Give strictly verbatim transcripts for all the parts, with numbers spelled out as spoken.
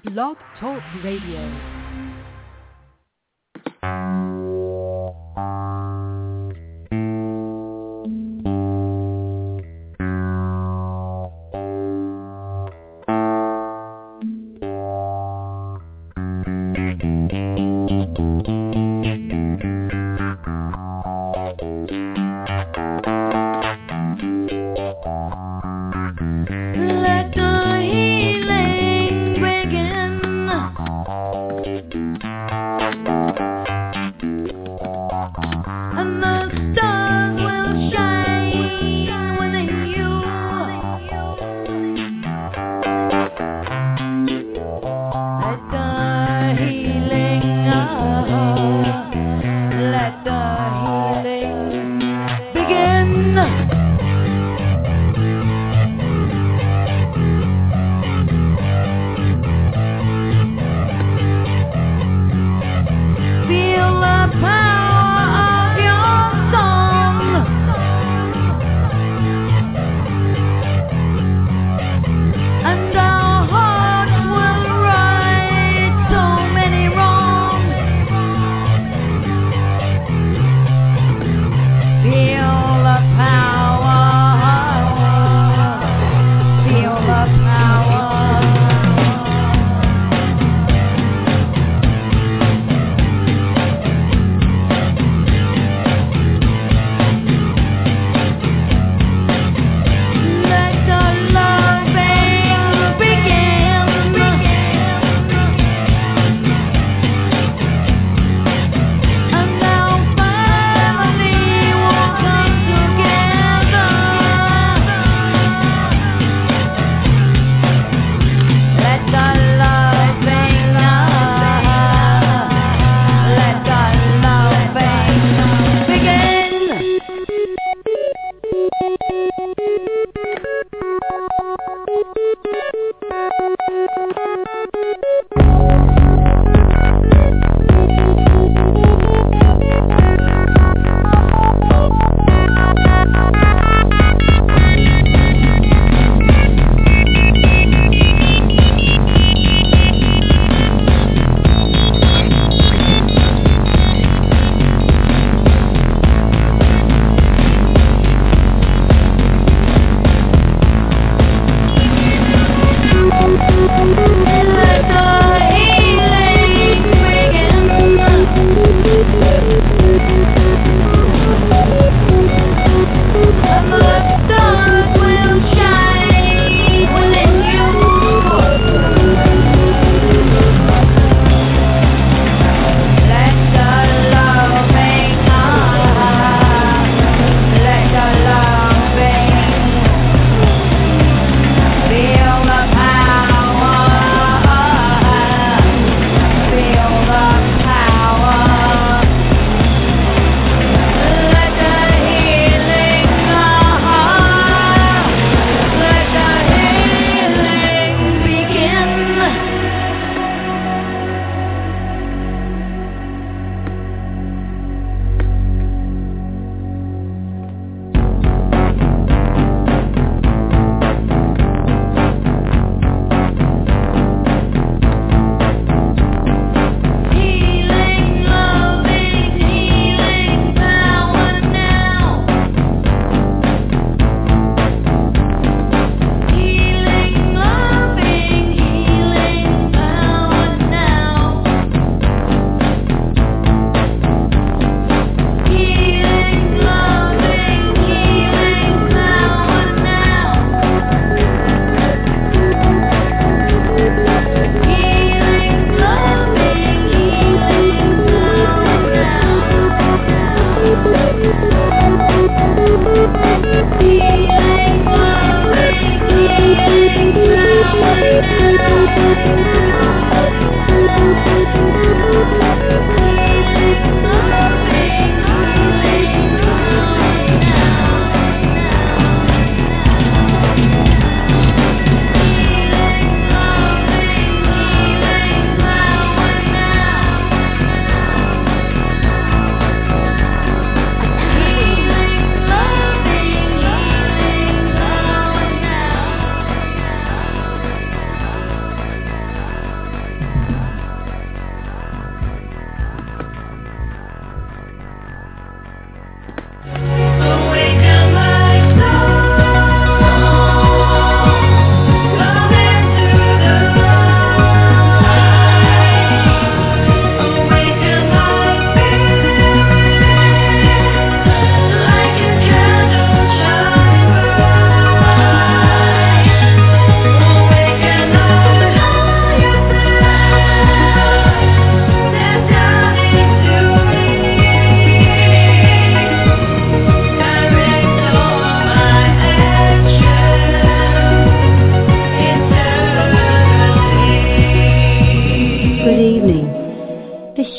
Blog Talk Radio.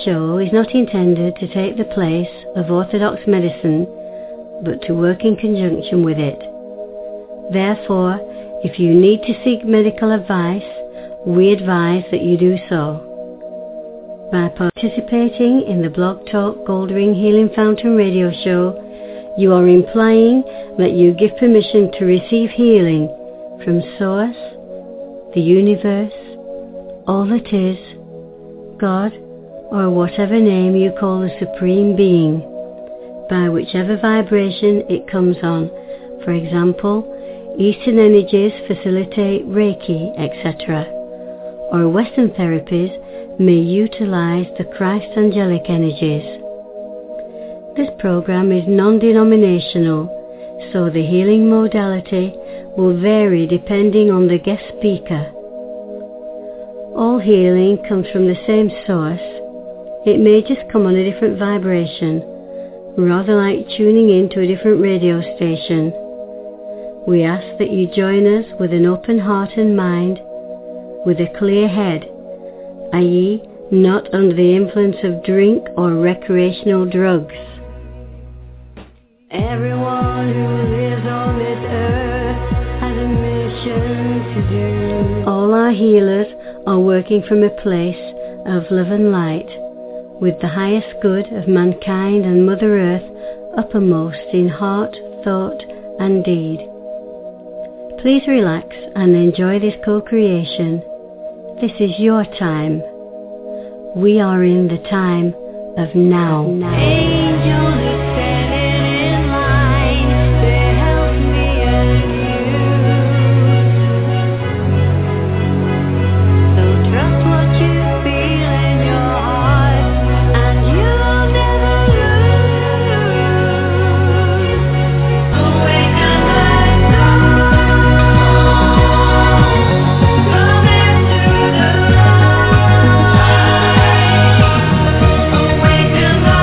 show is not intended to take the place of orthodox medicine, but to work in conjunction with it. Therefore, if you need to seek medical advice, we advise that you do so. By participating in the Blog Talk Goldring Healing Fountain radio show, you are implying that you give permission to receive healing from Source, the universe, all that is, God, or whatever name you call the Supreme Being, by whichever vibration it comes on. For example, Eastern energies facilitate Reiki, et cetera, or Western therapies may utilize the Christ angelic energies. This program is non-denominational, so the healing modality will vary depending on the guest speaker. All healing comes from the same source. It may just come on a different vibration, rather like tuning in to a different radio station. We ask that you join us with an open heart and mind, with a clear head, that is not under the influence of drink or recreational drugs. Everyone who lives on this earth has a mission to do. All our healers are working from a place of love and light, with the highest good of mankind and Mother Earth uppermost in heart, thought and deed. Please relax and enjoy this co-creation. This is your time. We are in the time of now. now. Angels are standing in line to help me and you. So trust what you feel in your heart, and you'll never lose. Awaken my soul, come into the awaken my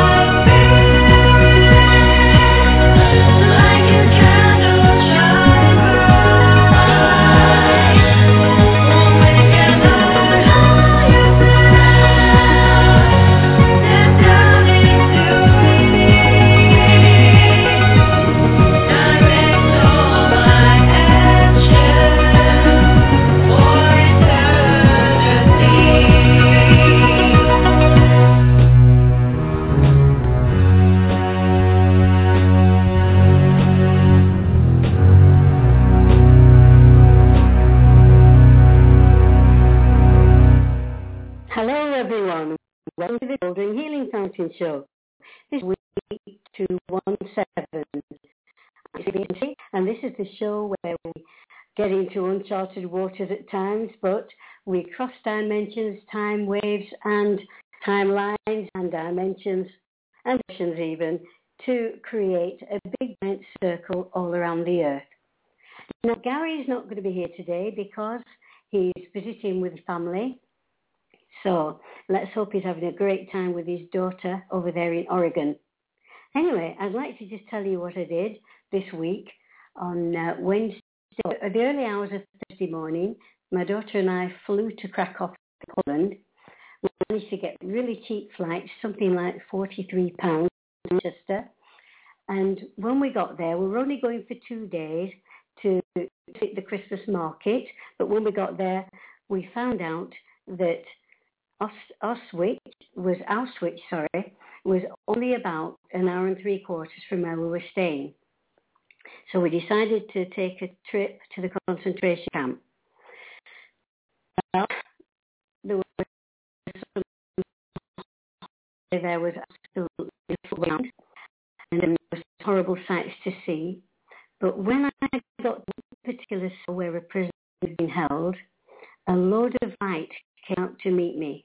spirit, like a candle shine bright. Awaken the higher self, step down into me. Direct all my actions for eternity. Hello everyone, welcome to the Goldring Healing Fountain Show. This week two one seven. I'm Stacey, and this is the show where we get into uncharted waters at times, but we cross dimensions, time waves and timelines and dimensions and oceans even to create a big giant circle all around the earth. Now Gary is not going to be here today because he's visiting with family. So let's hope he's having a great time with his daughter over there in Oregon. Anyway, I'd like to just tell you what I did this week. On uh, Wednesday, at the early hours of Thursday morning, my daughter and I flew to Krakow, Poland. We managed to get really cheap flights, something like forty-three pounds to Manchester. And when we got there, we were only going for two days to hit the Christmas market. But when we got there, we found out that Auschwitz was Auschwitz, sorry, was only about an hour and three quarters from where we were staying. So we decided to take a trip to the concentration camp. Well, there was some, there was absolutely full ground, and there was horrible sights to see. But when I got to the particular cell where a prisoner had been held, a load of light came out to meet me.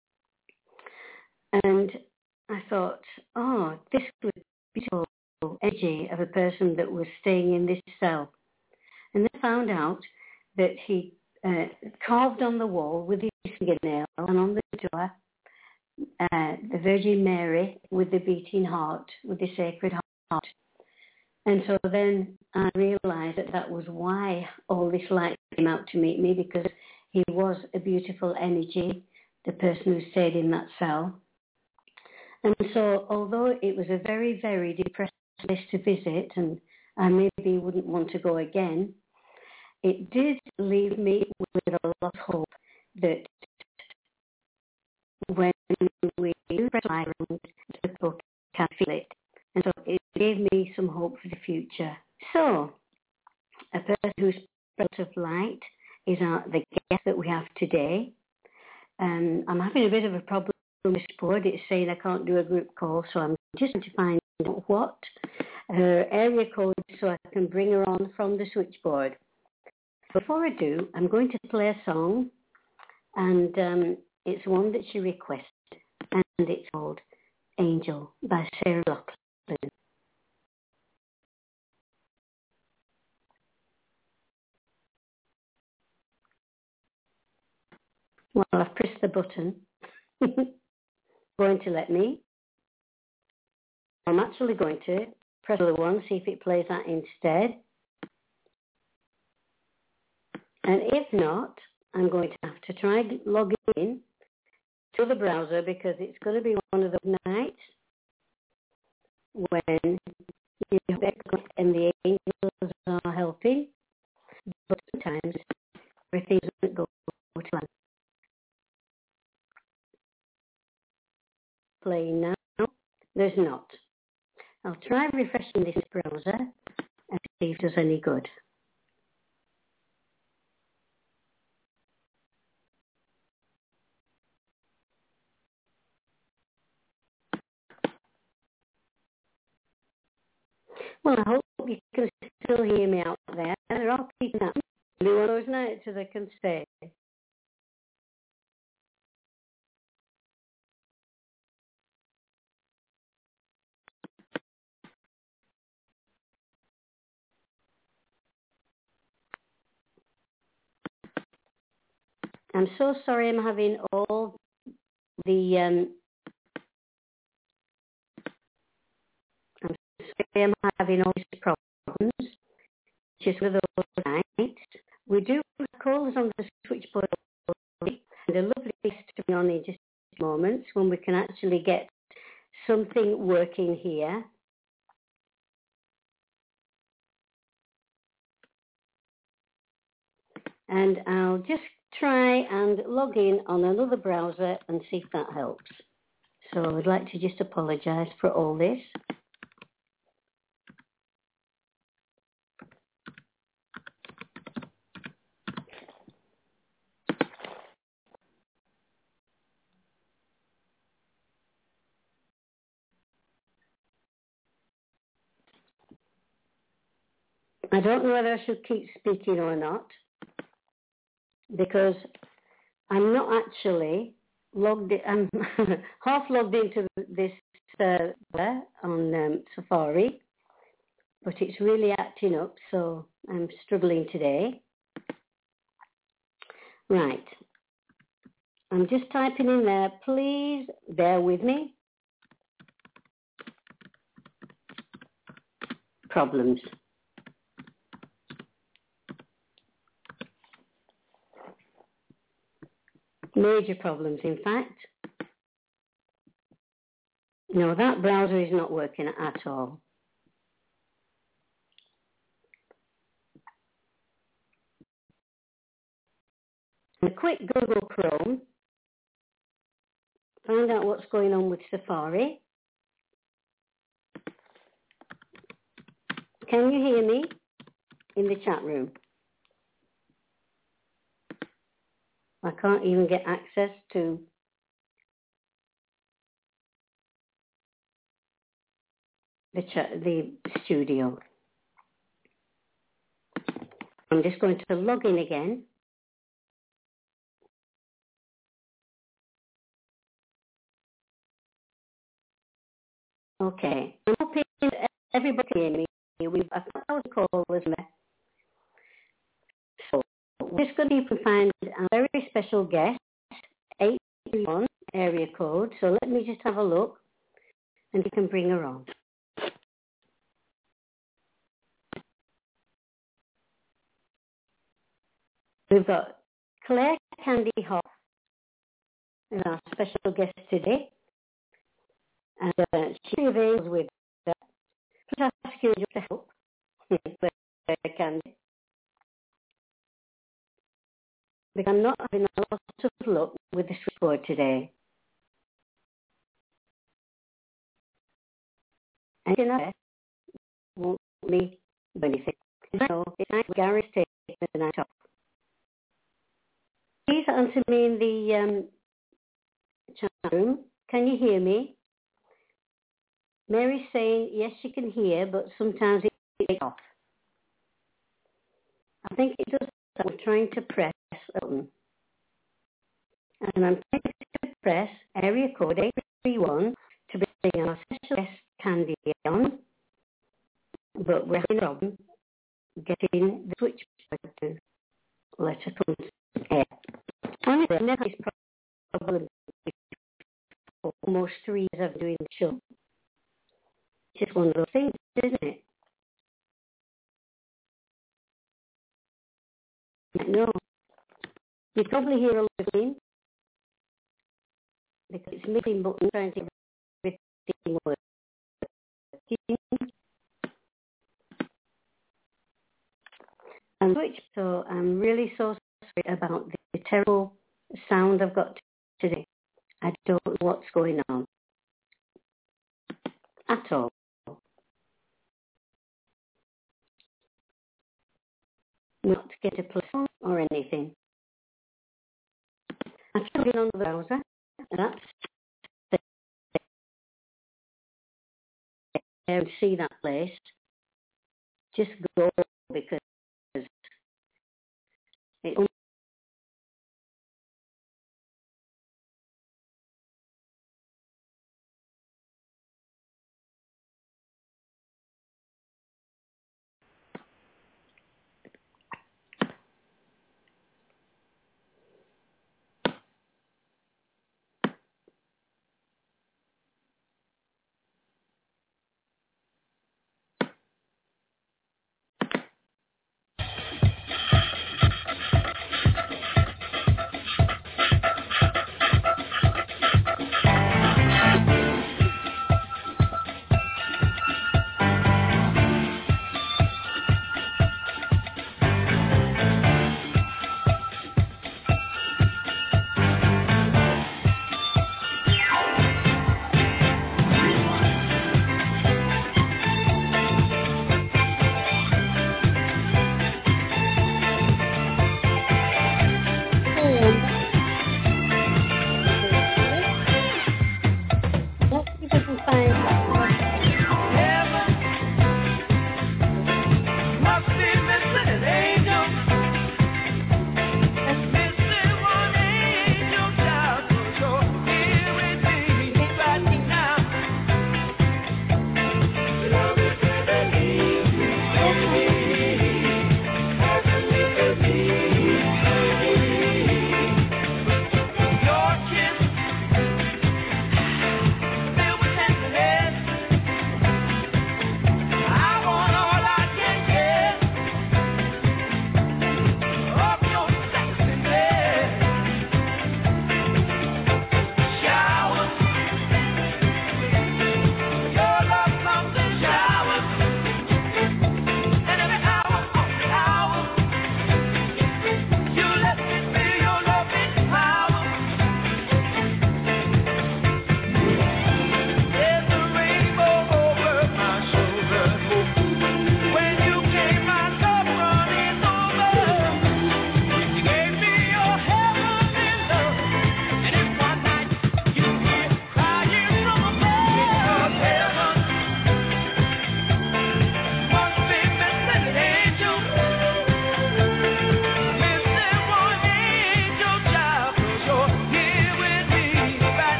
And I thought, oh, this was beautiful energy of a person that was staying in this cell. And then I found out that he uh, carved on the wall with his fingernail and on the door uh, the Virgin Mary with the beating heart, with the Sacred Heart. And so then I realized that that was why all this light came out to meet me, because he was a beautiful energy, the person who stayed in that cell. And so, although it was a very, very depressing place to visit, and I maybe wouldn't want to go again, it did leave me with a lot of hope that when we fly around, people can feel it. And so it gave me some hope for the future. So, a person who's belt of light is our, the guest that we have today. Um, I'm having a bit of a problem with this board. It's saying I can't do a group call, so I'm just trying to find out what her area code so I can bring her on from the switchboard. Before I do, I'm going to play a song, and um, it's one that she requested, and it's called Angel by Sarah Loughlin. Well, I've pressed the button. Going to let me. I'm actually going to press the one, see if it plays that instead. And if not, I'm going to have to try logging in to the browser, because it's going to be one of those nights when you and the angels are helping, but sometimes everything doesn't go to plan. Playing now. There's not. I'll try refreshing this browser and see if there's any good. Well, I hope you can still hear me out there. There are people that be one of those nights that I can stay. I'm so sorry I'm having all the, um, I'm sorry I'm having all these problems. Just with those nights. We do have calls on the switchboard, and a lovely guest to be on in just moments when we can actually get something working here. And I'll just try and log in on another browser and see if that helps. So I'd like to just apologise for all this. I don't know whether I should keep speaking or not, because I'm not actually logged in, I'm half logged into this uh, on um, Safari, but it's really acting up, so I'm struggling today. Right. I'm just typing in there. Please bear with me. Problems. Major problems, in fact. No, that browser is not working at all. A quick Google Chrome. Find out what's going on with Safari. Can you hear me in the chat room? I can't even get access to the chat, the studio. I'm just going to log in again. Okay. I'm hoping everybody can hear me. We've a thousand callers there. So we're just going to find a very special guest, eight three one area code. So let me just have a look, and you can bring her on. We've got Claire Candy Hoff as our special guest today. And uh, she avails with that. Please ask you to help where I can. Because I'm not having a lot of luck with the switchboard today. And you know, won't me do anything. So it's nice Gary's taking the night off. Please answer me in the um, chat room. Can you hear me? Mary's saying yes, she can hear, but sometimes it takes off. I think it does. I'm trying to press a button. And I'm trying to press area code eight three one to bring our special guest Candy on, but we're having a problem getting the switchboard to let her come to air. And I've never had this problem for almost three years of doing the show. It's just one of those things, isn't it? No. You probably hear a lot of things because it's missing button trying to get everything working. And which, so I'm really so sorry about the terrible sound I've got today. I don't know what's going on at all. Not to get a plus or anything. I've been on the browser, and that's there and see that place. Just go because it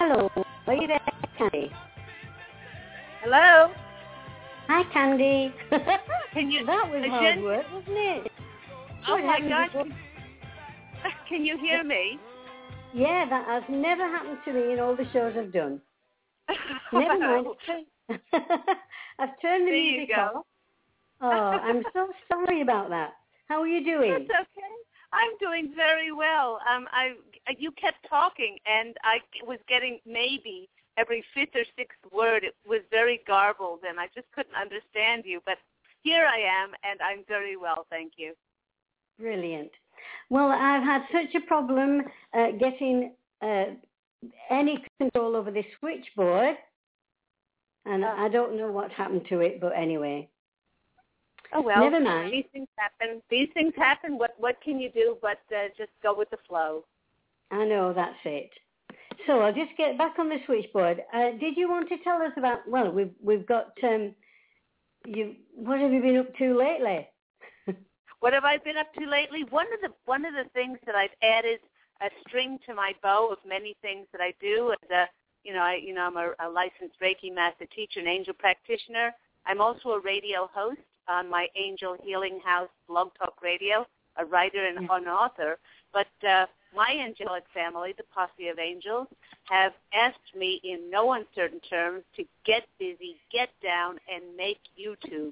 Hello. Are you there, Candy? Hello? Hi, Candy. Can you... That was uh, hard Jen, work, wasn't it? Oh, What my happened gosh. before? Can you hear me? Yeah, that has never happened to me in all the shows I've done. Never mind. I've turned, I've turned the There you music go. off. Oh, I'm so sorry about that. How are you doing? That's okay. I'm doing very well. Um, I you kept talking, and I was getting maybe every fifth or sixth word. It was very garbled, and I just couldn't understand you. But here I am, and I'm very well, thank you. Brilliant. Well, I've had such a problem uh, getting uh, any control over this switchboard, and Oh. I don't know what happened to it, but anyway. Oh, well, Never mind. These things happen. These things happen. What what can you do but uh, just go with the flow? I know, that's it. So I'll just get back on the switchboard. Uh, did you want to tell us about, well, we've, we've got, um, you. what have you been up to lately? What have I been up to lately? One of the one of the things that I've added a string to my bow of many things that I do. As a, you know, I you know I'm a, a licensed Reiki master teacher and angel practitioner. I'm also a radio host on my Angel Healing House Blog Talk Radio, a writer and Yeah. an author. But uh, my angelic family, the Posse of Angels, have asked me in no uncertain terms to get busy, get down, and make YouTube.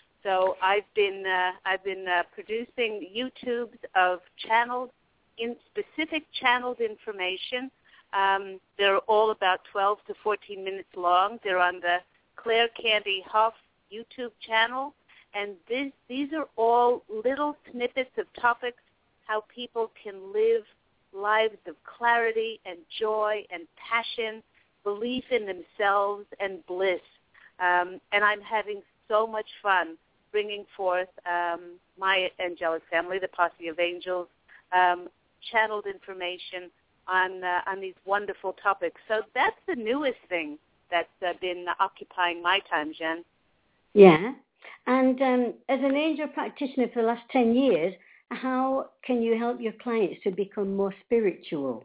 So I've been uh, I've been uh, producing YouTubes of channeled, in specific channeled information. Um, they're all about twelve to fourteen minutes long. They're on the Claire Candy Huff YouTube channel, and this, these are all little snippets of topics, how people can live lives of clarity and joy and passion, belief in themselves and bliss. Um, and I'm having so much fun bringing forth um, my angelic family, the Posse of Angels, um, channeled information on uh, on these wonderful topics. So that's the newest thing that's uh, been occupying my time, Jen. Yeah. And um, as an angel practitioner for the last ten years, how can you help your clients to become more spiritual?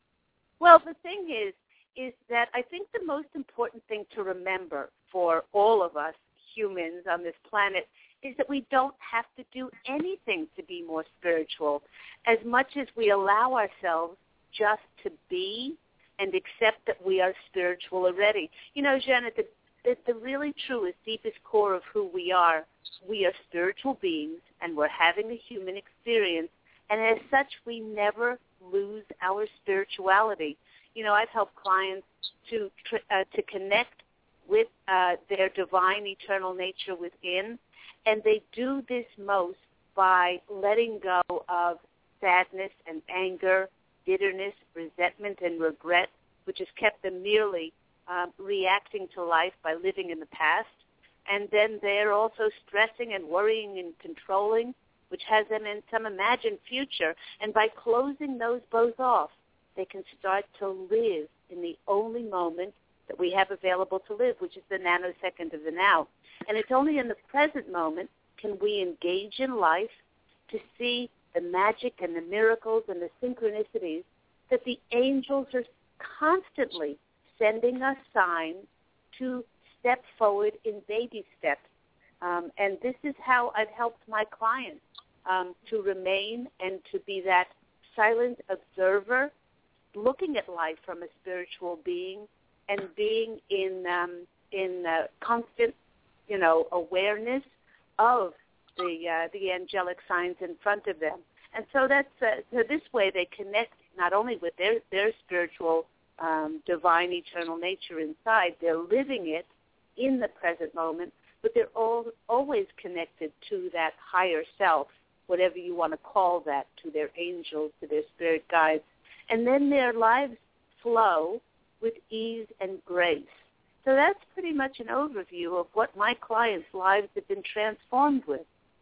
Well, the thing is, is that I think the most important thing to remember for all of us humans on this planet is that we don't have to do anything to be more spiritual. As much as we allow ourselves just to be and accept that we are spiritual already. You know, Jen, at the, at the really truest, deepest core of who we are, we are spiritual beings, and we're having a human experience, and as such, we never lose our spirituality. You know, I've helped clients to uh, to connect with uh, their divine eternal nature within, and they do this most by letting go of sadness and anger, bitterness, resentment, and regret, which has kept them merely um, reacting to life by living in the past. And then they're also stressing and worrying and controlling, which has them in some imagined future. And by closing those both off, they can start to live in the only moment that we have available to live, which is the nanosecond of the now. And it's only in the present moment can we engage in life to see the magic and the miracles and the synchronicities that the angels are constantly sending us signs to step forward in baby steps. Um, and this is how I've helped my clients um, to remain and to be that silent observer, looking at life from a spiritual being and being in um, in uh, constant, you know, awareness of the uh, the angelic signs in front of them. And so that's uh, so this way they connect not only with their their spiritual um, divine eternal nature inside, they're living it in the present moment, but they're all always connected to that higher self, whatever you want to call that, to their angels, to their spirit guides, and then their lives flow with ease and grace. So that's pretty much an overview of what my clients' lives have been transformed with.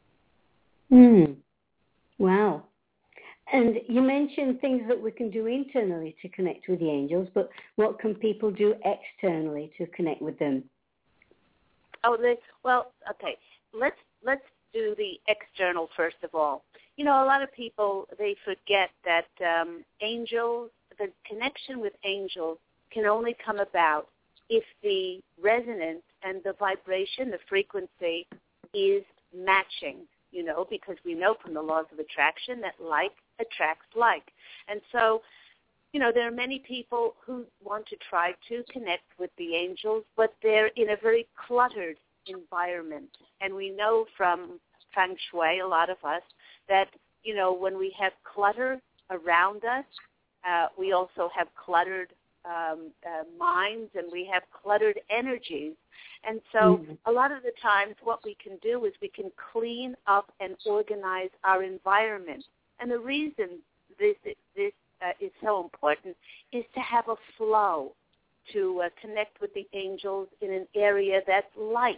Hmm. Wow. And you mentioned things that we can do internally to connect with the angels, but what can people do externally to connect with them? Oh, they, well, okay. Let's let's do the external first of all. You know, a lot of people, they forget that um, angels, the connection with angels can only come about if the resonance and the vibration, the frequency, is matching, you know, because we know from the laws of attraction that like attracts like. And so, you know, there are many people who want to try to connect with the angels, but they're in a very cluttered environment. And we know from Feng Shui, a lot of us, that, you know, when we have clutter around us, uh, we also have cluttered um, uh, minds, and we have cluttered energies. And so mm-hmm. a lot of the times what we can do is we can clean up and organize our environment. And the reason this, this uh, is so important is to have a flow, to uh, connect with the angels in an area that's light.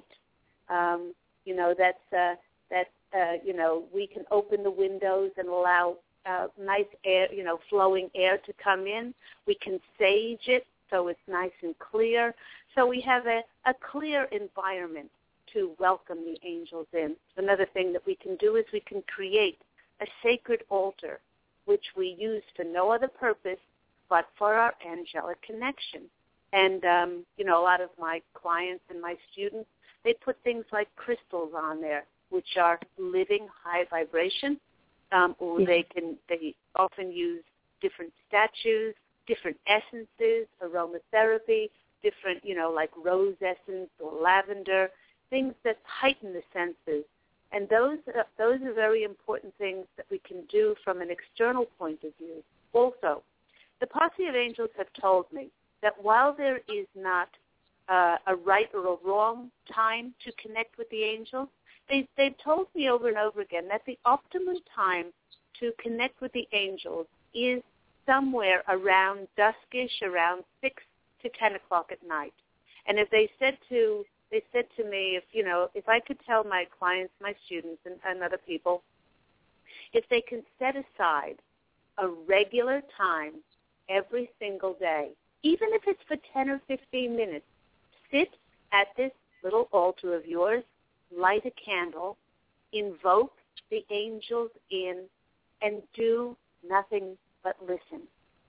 Um, you know, that's, uh, that, uh, you know, we can open the windows and allow uh, nice air, you know, flowing air to come in. We can sage it so it's nice and clear. So we have a, a clear environment to welcome the angels in. Another thing that we can do is we can create a sacred altar, which we use for no other purpose but for our angelic connection. And, um, you know, a lot of my clients and my students, they put things like crystals on there, which are living high vibration, um, or yeah. they can they often use different statues, different essences, aromatherapy, different, you know, like rose essence or lavender, things that heighten the senses. And those uh, those are very important things that we can do from an external point of view. Also, the Posse of Angels have told me that while there is not uh, a right or a wrong time to connect with the angels, they, they've told me over and over again that the optimum time to connect with the angels is somewhere around duskish, around six to ten o'clock at night. And if they said to they said to me, if you know, if I could tell my clients, my students, and, and other people, if they can set aside a regular time every single day, even if it's for ten or fifteen minutes, sit at this little altar of yours, light a candle, invoke the angels in, and do nothing but listen.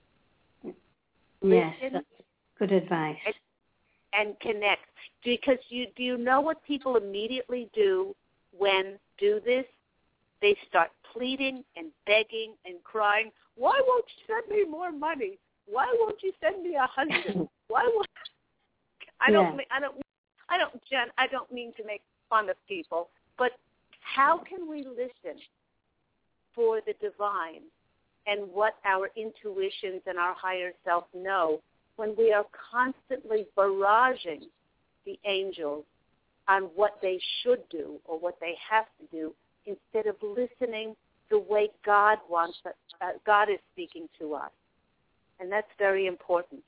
Yes, listen that's good advice. And, and connect. Because you do you know what people immediately do when do this? They start pleading and begging and crying. Why won't you send me more money? Why won't you send me a husband? Why won't I don't yeah. I don't I don't Jen, I don't mean to make fun of people, but how can we listen for the divine and what our intuitions and our higher self know when we are constantly barraging the angels on what they should do or what they have to do instead of listening the way God wants us, uh, God is speaking to us. And that's very important.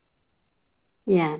Yeah.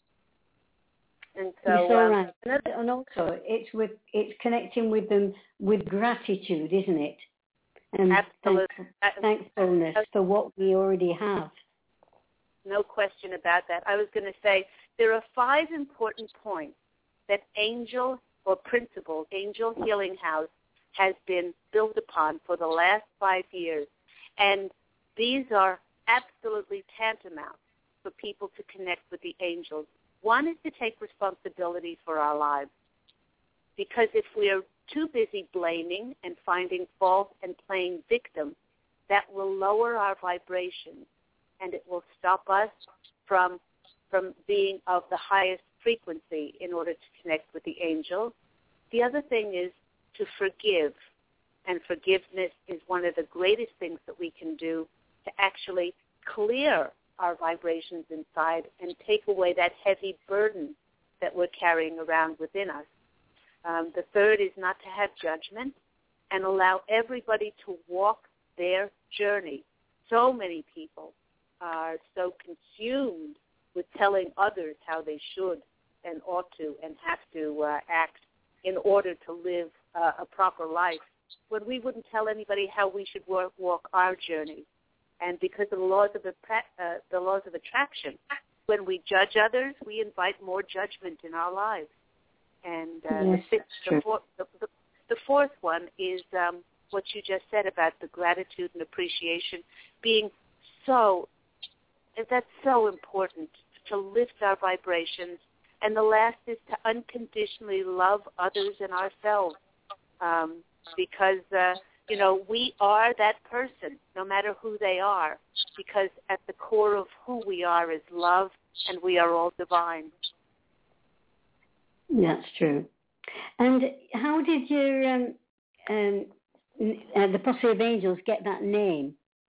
And so, You're so um, right. And also, it's with it's connecting with them with gratitude, isn't it? And absolutely. Thanks, thankfulness for what we already have. No question about that. I was going to say there are five important points that Angel or Principle, Angel Healing House, has been built upon for the last five years. And these are absolutely tantamount for people to connect with the angels. One is to take responsibility for our lives. Because if we are too busy blaming and finding fault and playing victim, that will lower our vibration, and it will stop us from from being of the highest frequency in order to connect with the angels. The other thing is to forgive, and forgiveness is one of the greatest things that we can do to actually clear our vibrations inside and take away that heavy burden that we're carrying around within us. Um, the third is not to have judgment and allow everybody to walk their journey. So many people are so consumed with telling others how they should and ought to and have to uh, act in order to live uh, a proper life, when we wouldn't tell anybody how we should work, walk our journey. And because of the laws of, uh, the laws of attraction, when we judge others, we invite more judgment in our lives. And uh, yes, the, fifth, the, four, the, the, the fourth one is um, what you just said about the gratitude and appreciation, being so that's so important, to lift our vibrations. And the last is to unconditionally love others and ourselves, um, because, uh, you know, we are that person, no matter who they are, because at the core of who we are is love, and we are all divine. That's true. And how did your um, um, uh, the Posse of Angels get that name?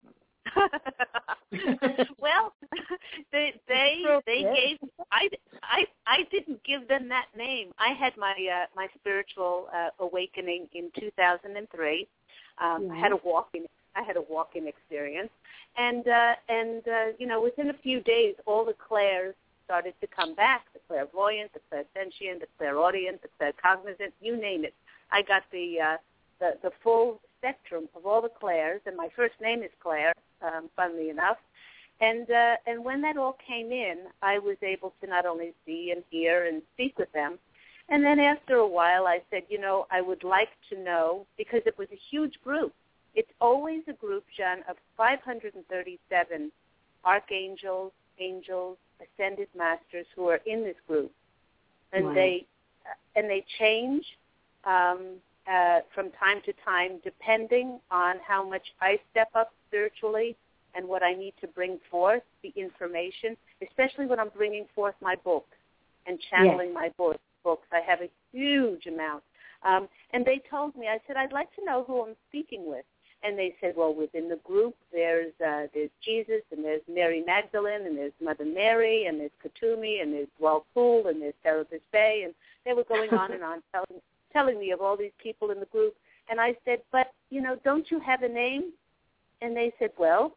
Well, they they they gave I, I I didn't give them that name. I had my uh, my spiritual uh, awakening in two thousand three. Um, I had a walk-in I had a walk-in experience, and uh, and uh, you know, within a few days, all the clairs started to come back: the clairvoyant, the clairsentient, the clairaudient, the claircognizant, you name it. I got the uh, the the full spectrum of all the clairs, and my first name is Claire, um, funnily enough. And uh, and when that all came in, I was able to not only see and hear and speak with them. And then after a while, I said, you know, I would like to know, because it was a huge group. It's always a group, Jen, of five hundred thirty-seven archangels, angels, ascended masters who are in this group, and wow. they and they change um, uh, from time to time, depending on how much I step up spiritually and what I need to bring forth, the information, especially when I'm bringing forth my books and channeling yes. my book, books. I have a huge amount. Um, and they told me, I said, I'd like to know who I'm speaking with. And they said, well, within the group, there's uh, there's Jesus, and there's Mary Magdalene, and there's Mother Mary, and there's Katumi, and there's Walpool, and there's Serapis Bay. And they were going on and on telling, telling me of all these people in the group. And I said, but, you know, don't you have a name? And they said, well,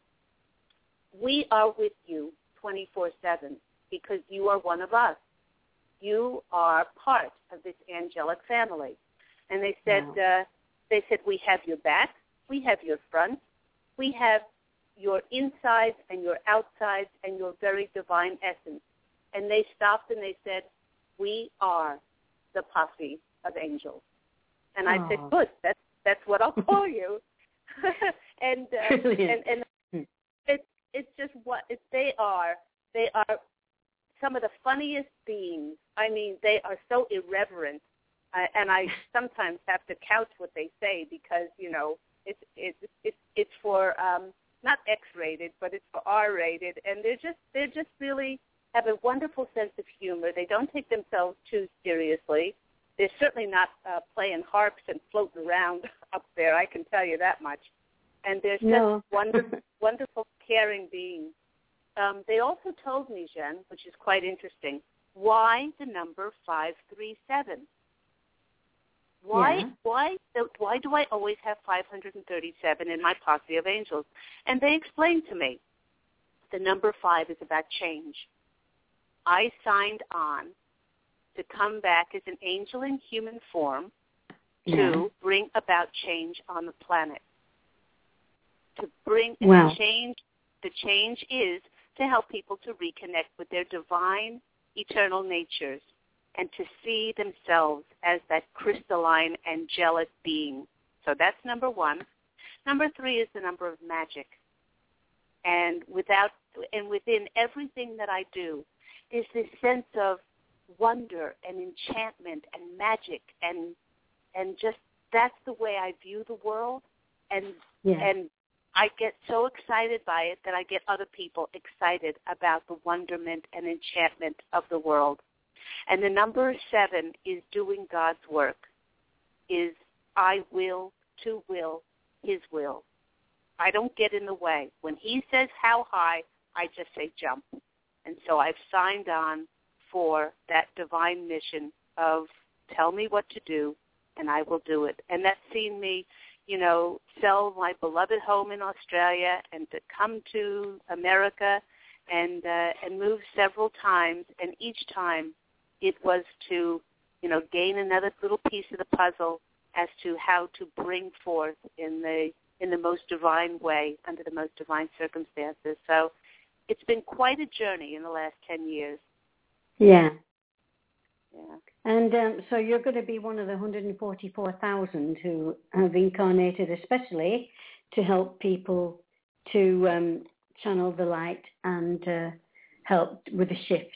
we are with you twenty-four seven because you are one of us. You are part of this angelic family. And they said, wow. uh, they said, we have your back, we have your front, we have your insides and your outsides and your very divine essence. And they stopped and they said, we are the Posse of Angels. And I oh. said, good, that's that's what I'll call you. and, uh, and and it's it's just what it, they are. They are some of the funniest beings. I mean, they are so irreverent, uh, and I sometimes have to couch what they say because you know it's it's it's it's for um, not X-rated, but it's for R-rated, and they're just they're just really have a wonderful sense of humor. They don't take themselves too seriously. They're certainly not uh, playing harps and floating around up there, I can tell you that much. And they're just no. wonderful, wonderful, caring beings. Um, they also told me, Jen, which is quite interesting, why the number five three seven? Why, yeah. why, why do I always have five hundred thirty-seven in my Posse of Angels? And they explained to me, the number five is about change. I signed on to come back as an angel in human form to yeah. bring about change on the planet. To bring wow. the change, the change is to help people to reconnect with their divine, eternal natures and to see themselves as that crystalline, angelic being. So that's number one. Number three is the number of magic. And without, and within everything that I do is this sense of wonder and enchantment and magic and and just that's the way I view the world, and yeah. and I get so excited by it that I get other people excited about the wonderment and enchantment of the world. And the number seven is doing God's work, is I will to will his will. I don't get in the way. When he says how high, I just say jump. And so I've signed on for that divine mission of tell me what to do, and I will do it. And that's seen me, you know, sell my beloved home in Australia and to come to America and uh, and move several times. And each time it was to, you know, gain another little piece of the puzzle as to how to bring forth in the in the most divine way under the most divine circumstances. So it's been quite a journey in the last ten years. Yeah. Yeah. And um, so you're going to be one of the one hundred forty-four thousand who have incarnated especially to help people to um, channel the light and uh, help with the shift?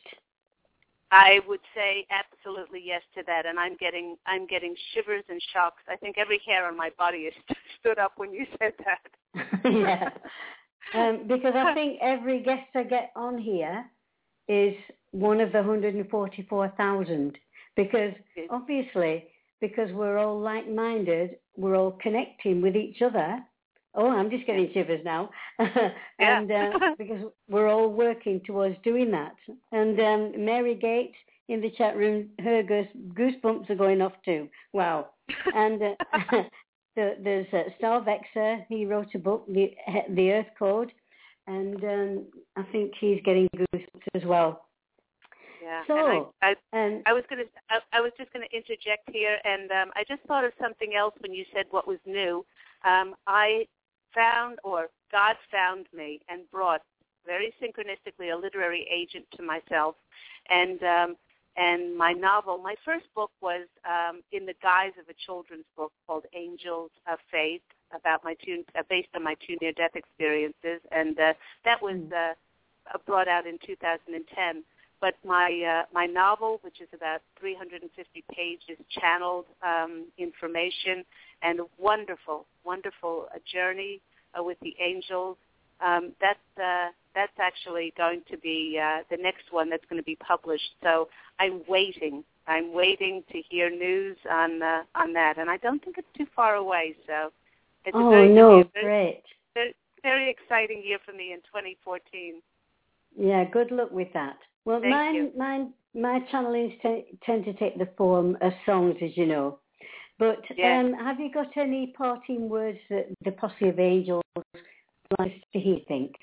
I would say absolutely yes to that, and I'm getting I'm getting shivers and shocks. I think every hair on my body is stood up when you said that. Yeah, um, because I think every guest I get on here is one of the one hundred forty-four thousand, because obviously, because we're all like-minded, we're all connecting with each other. Oh, I'm just getting shivers now. and uh, because we're all working towards doing that. And um, Mary Gates in the chat room, her goose, goosebumps are going off too. Wow. And uh, the, there's uh, Star Vexer. He wrote a book, The, the Earth Code. And um, I think he's getting goosebumps as well. Yeah. So, and I, I, and, I was going to, I, I was just going to interject here, and um, I just thought of something else when you said what was new. Um, I found, or God found me and brought very synchronistically a literary agent to myself, and um, and my novel. My first book was um, in the guise of a children's book called Angels of Faith, about my two, uh, based on my two near-death experiences, and uh, that was uh, brought out in two thousand ten. But my uh, my novel, which is about three hundred fifty pages, channeled um, information, and a wonderful, wonderful uh, journey uh, with the angels. Um, that's uh, that's actually going to be uh, the next one that's going to be published. So I'm waiting. I'm waiting to hear news on uh, on that, and I don't think it's too far away. So it's oh a very no, very, great! Very, very exciting year for me in twenty fourteen. Yeah, good luck with that. Well, Thank mine, you. mine, my channelings t- tend to take the form of songs, as you know. But yeah. um, have you got any parting words that the Posse of Angels likes to hear, think?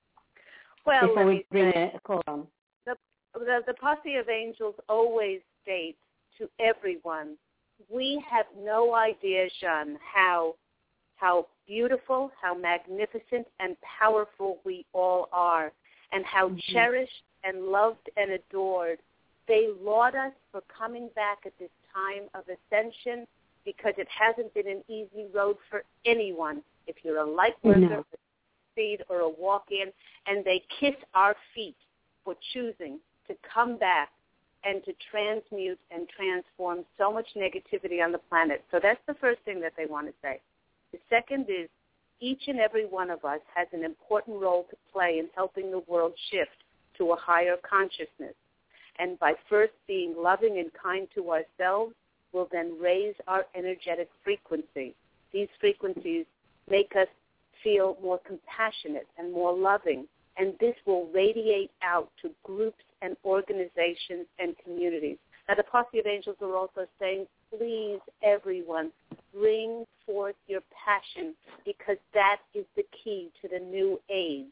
Well, before let we me bring say, a call on. The, the, the Posse of Angels always states to everyone, we have no idea, Jean, how how beautiful, how magnificent and powerful we all are, and how mm-hmm. cherished and loved and adored. They laud us for coming back at this time of ascension, because it hasn't been an easy road for anyone. If you're a light worker, no. a seed, or a walk-in, and they kiss our feet for choosing to come back and to transmute and transform so much negativity on the planet. So that's the first thing that they want to say. The second is, each and every one of us has an important role to play in helping the world shift to a higher consciousness. And by first being loving and kind to ourselves, we'll then raise our energetic frequency. These frequencies make us feel more compassionate and more loving, and this will radiate out to groups and organizations and communities. Now, the Posse of Angels are also saying, please, everyone, bring forth your passion, because that is the key to the new age.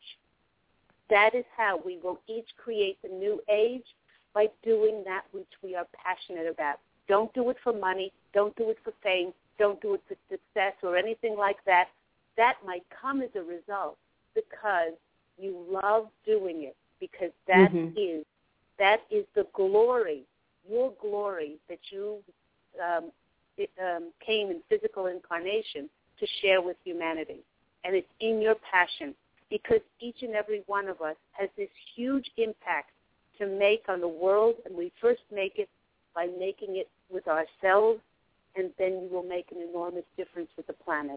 That is how we will each create the new age, by doing that which we are passionate about. Don't do it for money. Don't do it for fame. Don't do it for success or anything like that. That might come as a result because you love doing it, because that mm-hmm. is that is the glory, your glory that you um, it, um, came in physical incarnation to share with humanity. And it's in your passion, because each and every one of us has this huge impact to make on the world, and we first make it by making it with ourselves, and then you will make an enormous difference with the planet.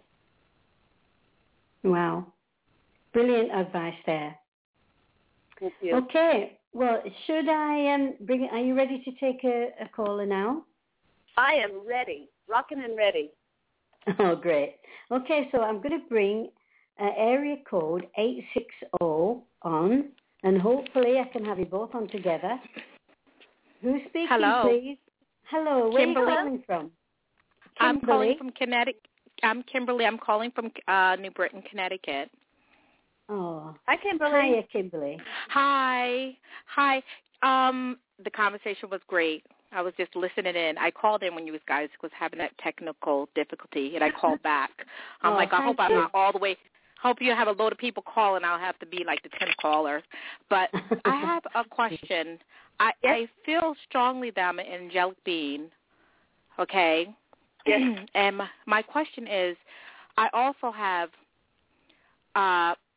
Wow. Brilliant advice there. Thank you. Okay. Well, should I um, bring it? Are you ready to take a, a caller now? I am ready. Rocking and ready. Oh, great. Okay, so I'm going to bring uh, area code eight six zero on, and hopefully I can have you both on together. Who's speaking, Hello. please? Hello. Where Kimberly. are you calling from? Kimberly. I'm calling from Connecticut. I'm Kimberly. I'm calling from uh, New Britain, Connecticut. Oh. Hi, Kimberly. Hiya, Kimberly. Hi. Hi. Um, the conversation was great. I was just listening in. I called in when you guys was having that technical difficulty, and I called back. I'm oh, like, I hope you. I'm not all the way. Hope you have a load of people calling. I'll have to be like the tenth caller. But I have a question. I, yes. I feel strongly that I'm an angelic being, okay? Yes. And my, my question is, I also have uh,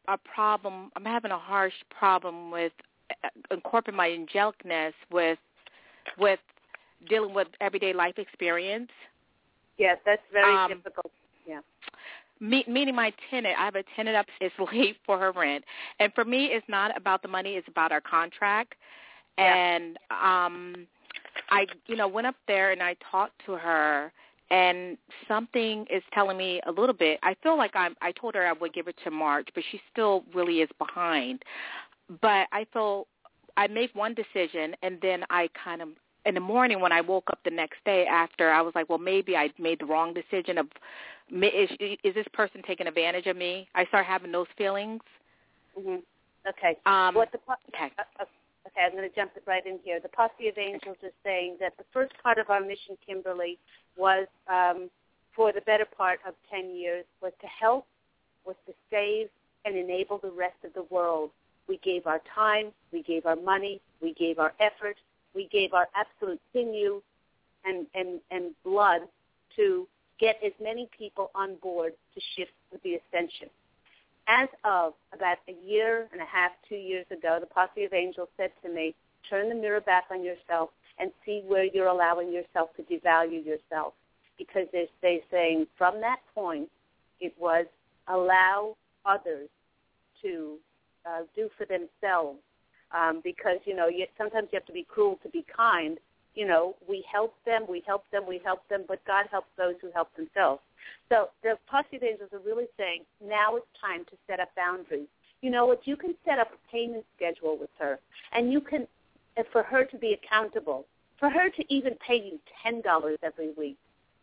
a problem. I'm having a harsh problem with incorporating my angelicness with with dealing with everyday life experience. Yes, that's very um, difficult. Yeah. Me, meaning my tenant, I have a tenant up is late for her rent, and for me, it's not about the money; it's about our contract. Yeah. And um, I, you know, went up there and I talked to her, and something is telling me a little bit. I feel like I'm. I told her I would give it to March, but she still really is behind. But I feel I made one decision, and then I kind of. In the morning when I woke up the next day after, I was like, well, maybe I made the wrong decision of, is, is this person taking advantage of me? I start having those feelings. Mm-hmm. Okay. Um, what the po- okay. Uh, okay, I'm going to jump right in here. The Posse of Angels is saying that the first part of our mission, Kimberly, was um, for the better part of ten years, was to help, was to save, and enable the rest of the world. We gave our time, we gave our money, we gave our effort, we gave our absolute sinew and, and, and blood to get as many people on board to shift with the ascension. As of about a year and a half, two years ago, the Posse of Angels said to me, turn the mirror back on yourself and see where you're allowing yourself to devalue yourself. Because they're, they're saying from that point, it was allow others to uh, do for themselves. Um, because, you know, you, sometimes you have to be cruel to be kind. You know, we help them, we help them, we help them, but God helps those who help themselves. So the Posse of Angels are really saying, now it's time to set up boundaries. You know what, you can set up a payment schedule with her, and you can, for her to be accountable, for her to even pay you ten dollars every week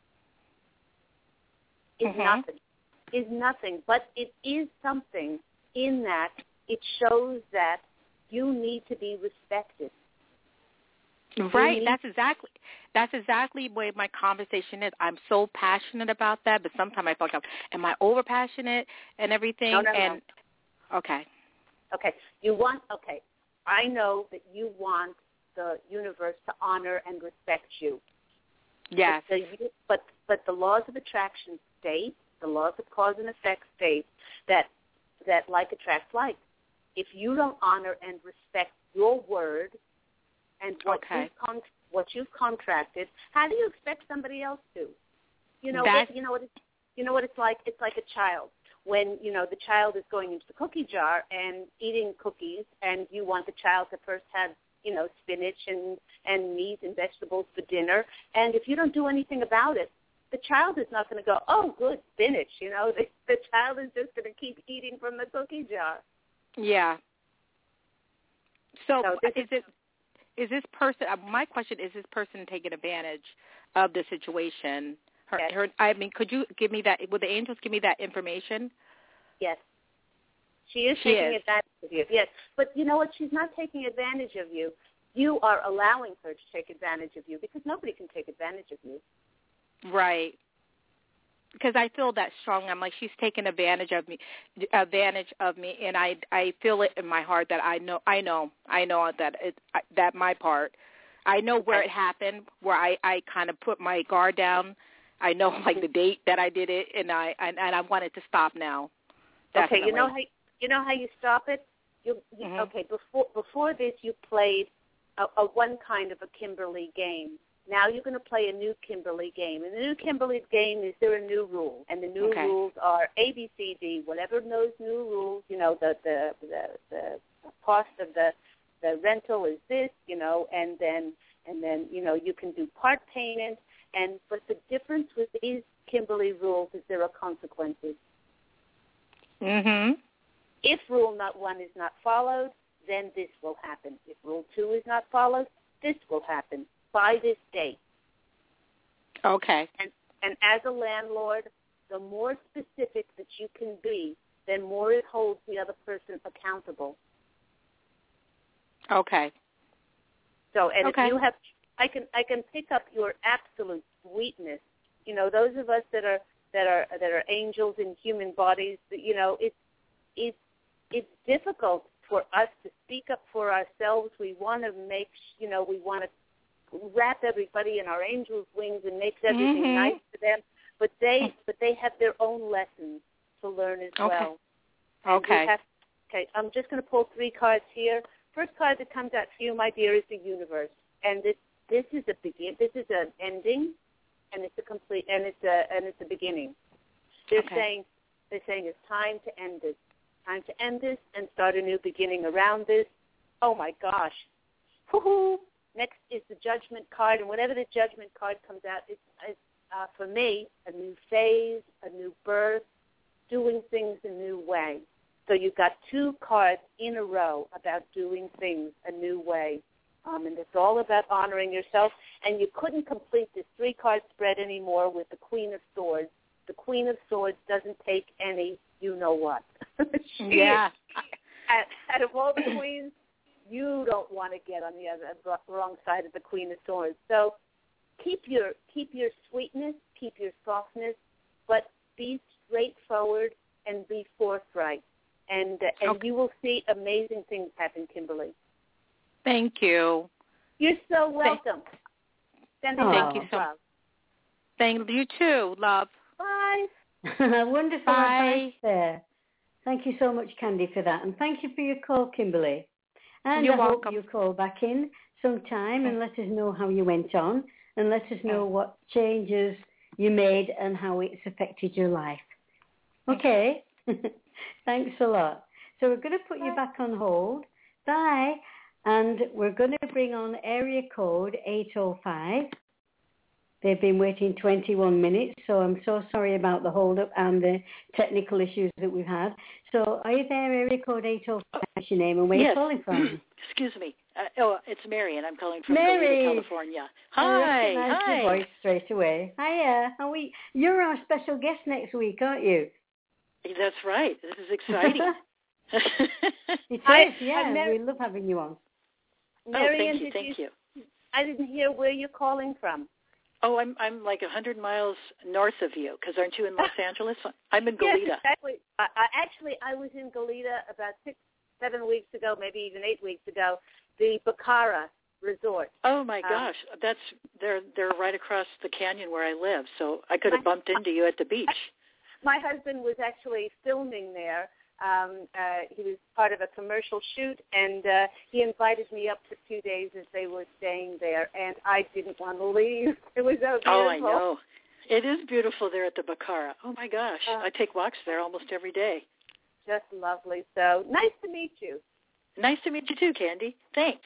is mm-hmm. nothing, is nothing, but it is something in that it shows that you need to be respected. Right. That's exactly that's exactly where my conversation is. I'm so passionate about that, but sometimes I feel like I'm, am I over passionate and everything? No, no, and no. Okay. Okay. You want okay. I know that you want the universe to honor and respect you. Yes. But the, but, but the laws of attraction state, the laws of cause and effect state that that like attracts like. If you don't honor and respect your word and what, okay. you've con- what you've contracted, how do you expect somebody else to? You know, That's... what, you know what it's, you know what it's like. It's like a child when you know the child is going into the cookie jar and eating cookies, and you want the child to first have you know spinach and and meat and vegetables for dinner, and if you don't do anything about it, the child is not going to go, oh, good spinach. You know, the, the child is just going to keep eating from the cookie jar. Yeah. So, so is it is this person? Uh, my question is: this person taking advantage of the situation? Her, yes. her, I mean, could you give me that? Would the angels give me that information? Yes. She is she taking is. advantage of you. Yes, but you know what? She's not taking advantage of you. You are allowing her to take advantage of you because nobody can take advantage of you. Right. Because I feel that strong. I'm like, she's taking advantage of me, advantage of me, and I I feel it in my heart that I know, I know, I know that it that my part. I know where it happened, where I, I kind of put my guard down. I know like the date that I did it, and I and, and I want it to stop now. Definitely. Okay, you know how you know how you stop it. You, you mm-hmm. okay before before this you played a, a one kind of a Kimberly game. Now you're going to play a new Kimberly game. And the new Kimberly game is there a new rule. And the new okay. rules are A, B, C, D, whatever those new rules, you know, the the, the, the cost of the, the rental is this, you know, and then, and then, you know, you can do part payment. And but the difference with these Kimberly rules is there are consequences. Mm-hmm. If rule not one is not followed, then this will happen. If rule two is not followed, this will happen. By this date. Okay. And and as a landlord, the more specific that you can be, then more it holds the other person accountable. Okay. So and okay. if you have, I can I can pick up your absolute sweetness. You know, those of us that are that are that are angels in human bodies. You know, it's it's it's difficult for us to speak up for ourselves. We want to make, you know, we want to wrap everybody in our angel's wings and makes everything mm-hmm. nice to them, but they but they have their own lessons to learn as okay. well. Okay. We have, Okay, I'm just going to pull three cards here. First card that comes out for you, my dear, is the universe, and this this is a begin. This is an ending, and it's a complete, and it's a and it's a beginning. They're okay. saying they're saying it's time to end this, time to end this, and start a new beginning around this. Oh my gosh! Woo-hoo. Next is the Judgment card, and whenever the Judgment card comes out, it's, it's uh, for me a new phase, a new birth, doing things a new way. So you've got two cards in a row about doing things a new way. Um, and it's all about honoring yourself. And you couldn't complete this three-card spread anymore with the Queen of Swords. The Queen of Swords doesn't take any you-know-what. Yeah. Out, out of all the queens, you don't want to get on the other wrong side of the Queen of Swords. So keep your keep your sweetness, keep your softness, but be straightforward and be forthright. And, uh, and okay. you will see amazing things happen, Kimberly. Thank you. You're so welcome. Send Oh. Thank you so much. Thank you too, love. Bye. Wonderful Bye. advice there. Thank you so much, Candy, for that. And thank you for your call, Kimberly. And You're I welcome. hope you call back in sometime and let us know how you went on and let us know what changes you made and how it's affected your life. Okay? Thanks a lot. So we're going to put you back on hold. Bye. And we're going to bring on area code eight oh five. They've been waiting twenty-one minutes, so I'm so sorry about the hold-up and the technical issues that we've had. So are you there, area code eight oh five? What's your name and where yes. are you calling from? Excuse me. Uh, oh, it's Mary, and I'm calling from Mary. Goleta, California. I Hi. recognize Hi. your voice straight away. Hiya. How are we? You're our special guest next week, aren't you? That's right. This is exciting. It is, I- yeah. I've never- We love having you on. Marian, oh, thank you. did Thank you. I didn't hear where you're calling from. Oh, I'm I'm like a hundred miles north of you, because aren't you in Los Angeles? I'm in Yes, Goleta. exactly. I, I, actually, I was in Goleta about six, seven weeks ago, maybe even eight weeks ago, the Bacara Resort. Oh my Um, gosh, that's they're they're right across the canyon where I live, so I could have My- bumped into you at the beach. My husband was actually filming there. Um, uh, he was part of a commercial shoot, and uh, he invited me up for two days as they were staying there, and I didn't want to leave. It was so beautiful. Oh, I know. It is beautiful there at the Bacara. Oh my gosh, Uh, I take walks there almost every day. Just lovely. So nice to meet you. Nice to meet you too, Candy. Thanks.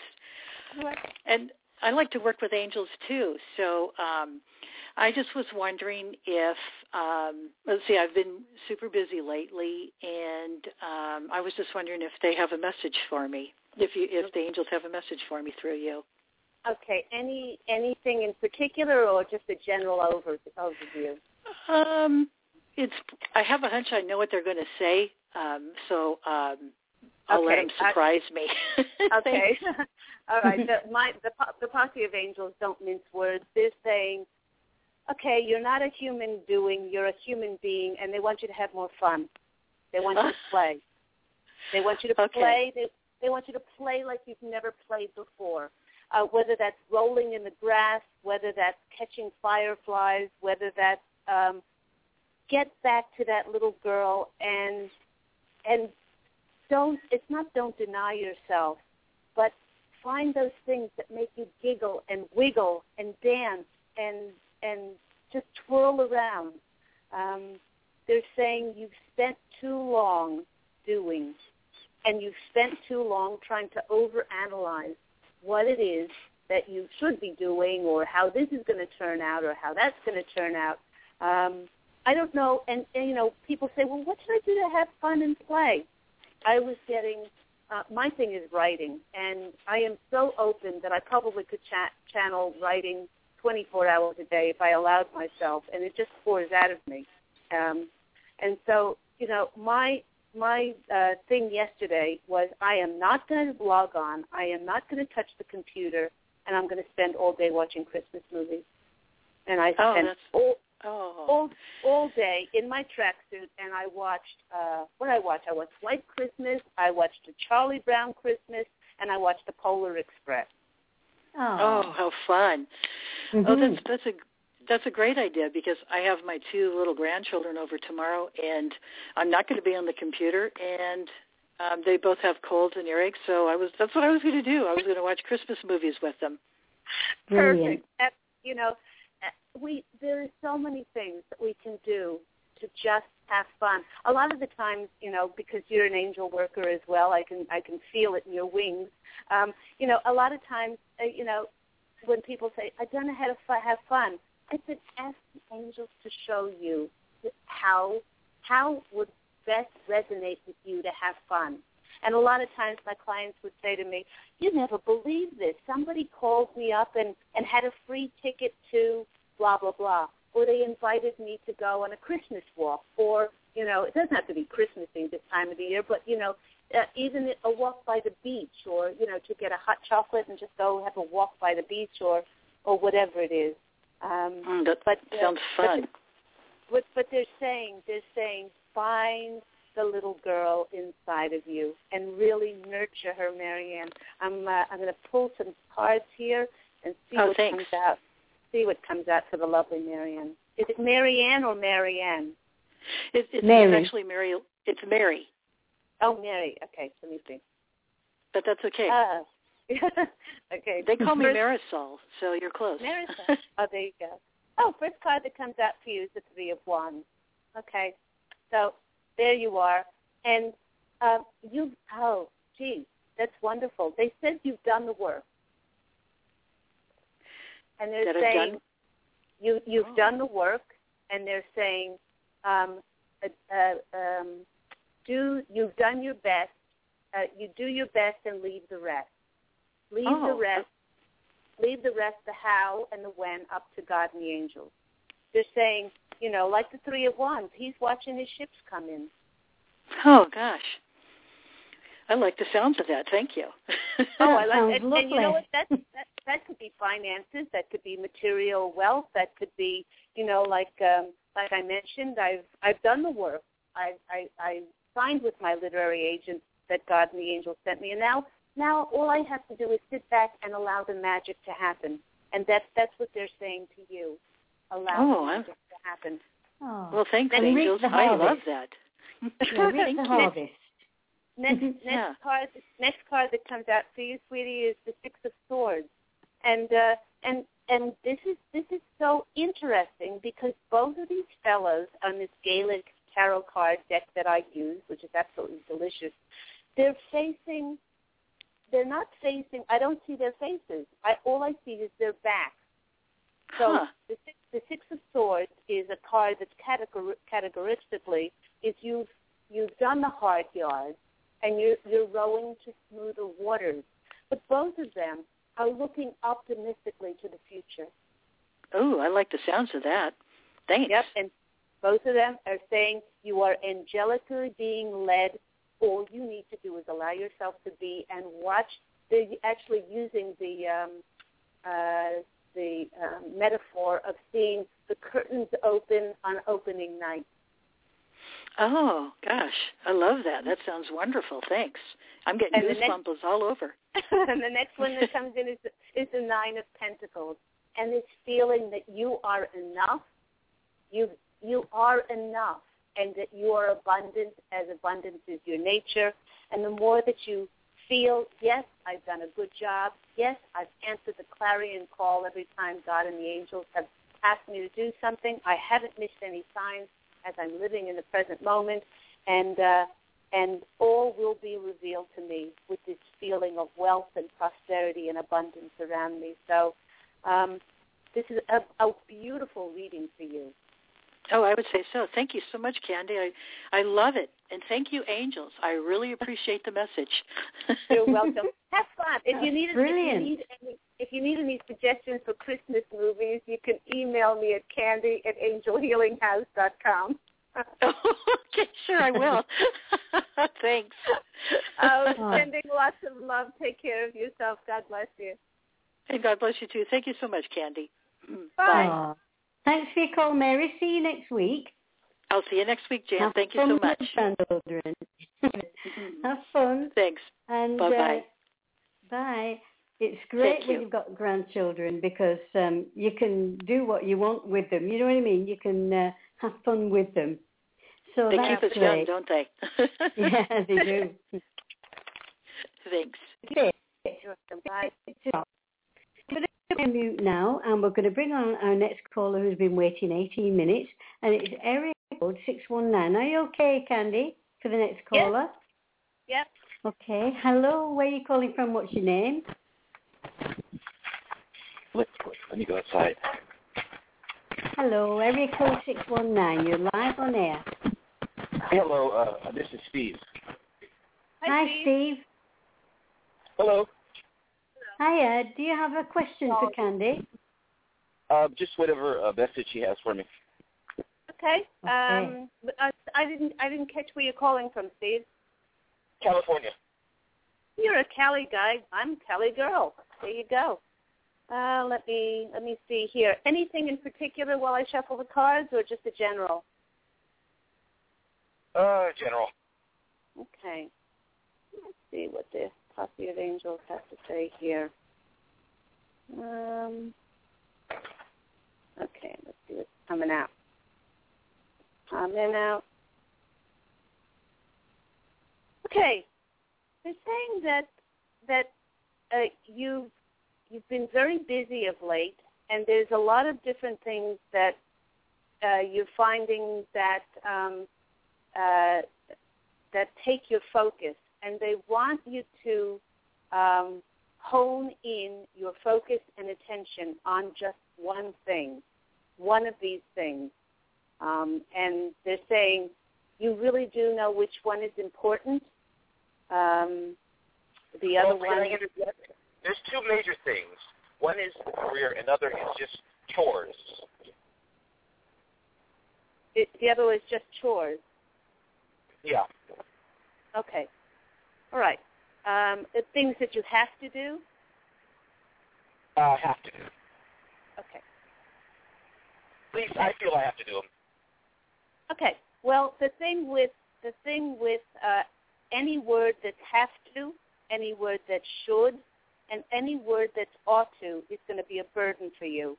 And I like to work with angels too, so um, I just was wondering if, um, let's see, I've been super busy lately, and um, I was just wondering if they have a message for me, if you, if the angels have a message for me through you. Okay. Any anything in particular, or just a general over, overview? Um, it's. I have a hunch I know what they're going to say, um, so um, I'll Okay. let them surprise I, me. okay. All right. The, my, the, the posse of angels don't mince words. They're saying, okay, you're not a human doing, you're a human being, and they want you to have more fun. They want you to play. They want you to Okay. play. They, they want you to play like you've never played before, uh, whether that's rolling in the grass, whether that's catching fireflies, whether that's um, get back to that little girl and and don't, it's not don't deny yourself, but find those things that make you giggle and wiggle and dance and and just twirl around. Um, they're saying you've spent too long doing, and you've spent too long trying to overanalyze what it is that you should be doing, or how this is going to turn out, or how that's going to turn out. Um, I don't know. And, and, you know, people say, well, what should I do to have fun and play? I was getting, uh, my thing is writing, and I am so open that I probably could cha- channel writing twenty-four hours a day if I allowed myself, and it just pours out of me. Um, and so, you know, my my uh, thing yesterday was I am not going to log on, I am not going to touch the computer, and I'm going to spend all day watching Christmas movies. And I Oh, spent that's- all, Oh. all all day in my tracksuit, and I watched, uh, what did I watch? I watched White Christmas, I watched a Charlie Brown Christmas, and I watched the Polar Express. Oh, how fun! Mm-hmm. Oh, that's that's a that's a great idea, because I have my two little grandchildren over tomorrow, and I'm not going to be on the computer, and Um, they both have colds and earaches, so I was that's what I was going to do. I was going to watch Christmas movies with them. Perfect. Uh, you know, we there are so many things that we can do to just have fun. A lot of the times, you know, because you're an angel worker as well, I can I can feel it in your wings. Um, you know, a lot of times, uh, you know, when people say, "I don't know how to f- have fun," I said, "Ask the angels to show you how how would best resonate with you to have fun." And a lot of times my clients would say to me, "You never believe this. Somebody called me up and, and had a free ticket to blah, blah, blah. Or they invited me to go on a Christmas walk. Or, you know, it doesn't have to be Christmassy this time of the year, but, you know, uh, even a walk by the beach or, you know, to get a hot chocolate and just go have a walk by the beach or, or whatever it is." Um, mm, that but, sounds uh, fun. But, but, but they're saying, they're saying, find the little girl inside of you and really nurture her, Marianne. I'm uh, I'm going to pull some cards here and see oh, what thanks. comes out. See what comes out for the lovely Marianne. Is it Marianne or Marianne? It, it's, Mary. it's actually Mary. It's Mary. Oh, Mary. Okay, let me see. But that's okay. Uh, okay. They call me First, Marisol, so you're close. Marisol. Oh, there you go. Oh, first card that comes out for you is the Three of Wands. Okay. So there you are. And uh, you, oh, gee, that's wonderful. They said you've done the work. And they're that I've saying done? you, you've Oh. done the work, and they're saying um, uh, uh, um, do you've done your best. Uh, you do your best and leave the rest. Leave Oh. the rest. Leave the rest, the how and the when, up to God and the angels. They're saying, you know, like the Three of Wands, he's watching his ships come in. Oh, gosh. I like the sounds of that. Thank you. Oh, I like sounds that. And, and you know what? That, that that could be finances. That could be material wealth. That could be, you know, like um, like I mentioned, I've I've done the work. I I, I signed with my literary agent that God and the angels sent me, and now now all I have to do is sit back and allow the magic to happen. And that's that's what they're saying to you. Allow Oh, the I'm- magic to happen. Oh. Well, thanks, And angels. reap the I harvest. love that. Yeah, reap Thank the you. harvest. Next, next Yeah. card, next card that comes out for you, sweetie, is the Six of Swords, and uh, and and this is this is so interesting because both of these fellows on this Gaelic tarot card deck that I use, which is absolutely delicious, they're facing. They're not facing. I don't see their faces. I all I see is their backs. So Huh. the six, the Six of Swords is a card that's categor- categoristically is you've you've done the hard yards. And you're, you're rowing to smoother waters. But both of them are looking optimistically to the future. Oh, I like the sounds of that. Thanks. Yep, and both of them are saying you are angelically being led. All you need to do is allow yourself to be and watch. They're actually using the um, uh, the um, metaphor of seeing the curtains open on opening night. Oh, gosh. I love that. That sounds wonderful. Thanks. I'm getting And the next- goosebumps all over. And the next one that comes in is the, is the Nine of Pentacles. And this feeling that you are enough, you you are enough, and that you are abundant, as abundance is your nature. And the more that you feel, yes, I've done a good job, yes, I've answered the clarion call every time God and the angels have asked me to do something, I haven't missed any signs as I'm living in the present moment, and uh, and all will be revealed to me with this feeling of wealth and prosperity and abundance around me. So um, this is a, a beautiful reading for you. Oh, I would say so. Thank you so much, Candy. I, I love it. And thank you, angels. I really appreciate the message. You're welcome. Have fun. If you need, Brilliant. If you need any, if you need any suggestions for Christmas movies, you can email me at candy at angel healing house dot com. Okay, sure, I will. Thanks. Uh, sending lots of love. Take care of yourself. God bless you. And God bless you, too. Thank you so much, Candy. Bye. Aw. Thanks for your call, Mary. See you next week. I'll see you next week, Jan. Have Thank you fun so with much. the grandchildren. Have fun. Thanks. And Bye-bye. Uh, bye. It's great Thank when you. you've got grandchildren because um, you can do what you want with them. You know what I mean? You can uh, have fun with them. So They that's keep us great. young, don't they? Yeah, they do. Thanks. You're welcome. Bye. We're going to mute now, and we're going to bring on our next caller who's been waiting eighteen minutes, and it's area code six one nine. Are you okay, Candy, for the next caller? Yep. Yep. Okay. Hello, where are you calling from? What's your name? Let, let me go outside. Hello, area code six one nine. You're live on air. Hello, uh, this is Steve. Hi, Hi Steve. Steve. Hello. Hiya. Do you have a question for Candy? Uh, just whatever uh, message she has for me. Okay. Okay. Um, but I, I didn't. I didn't catch where you're calling from, Steve. California. You're a Cali guy. I'm a Cali girl. There you go. Uh, let me let me see here. Anything in particular while I shuffle the cards, or just a general? Uh, general. Okay. Let's see what the Posse of Angels has to say here. Um. Okay. Let's see what's coming out. Coming out. Okay. They're saying that that uh, you've you've been very busy of late, and there's a lot of different things that uh, you're finding that um, uh, that take your focus, and they want you to um, hone in your focus and attention on just one thing, one of these things. Um, and they're saying you really do know which one is important. Um, the other well, one. There's two major things. One is the career, another is just chores. It, the other is just chores. Yeah. Okay. All right. Um, the things that you have to do. Uh, have to do. Okay. At least I feel I have to do them. Okay. Well, the thing with the thing with uh, any word that's have to, any word that should, and any word that's ought to is going to be a burden for you.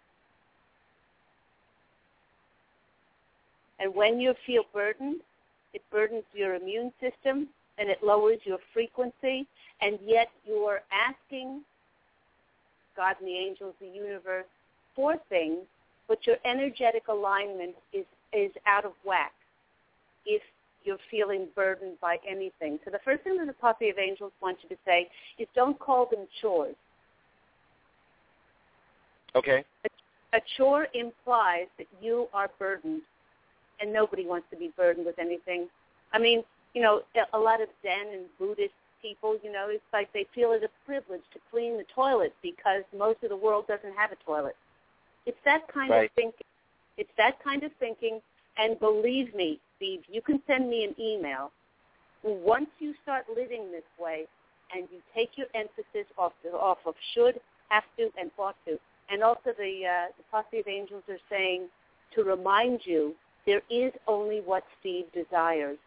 And when you feel burdened, it burdens your immune system and it lowers your frequency, and yet you're asking God and the angels, the universe, for things, but your energetic alignment is, is out of whack if you're feeling burdened by anything. So the first thing that the Posse of Angels want you to say is don't call them chores. Okay. A, a chore implies that you are burdened, and nobody wants to be burdened with anything. I mean, you know, a lot of Zen and Buddhist people, you know, it's like they feel it a privilege to clean the toilet because most of the world doesn't have a toilet. It's that kind right. of thinking. It's that kind of thinking, and believe me, Steve, you can send me an email. Once you start living this way and you take your emphasis off, the, off of should, have to, and ought to, and also the, uh, the Posse of Angels are saying to remind you there is only what Steve desires.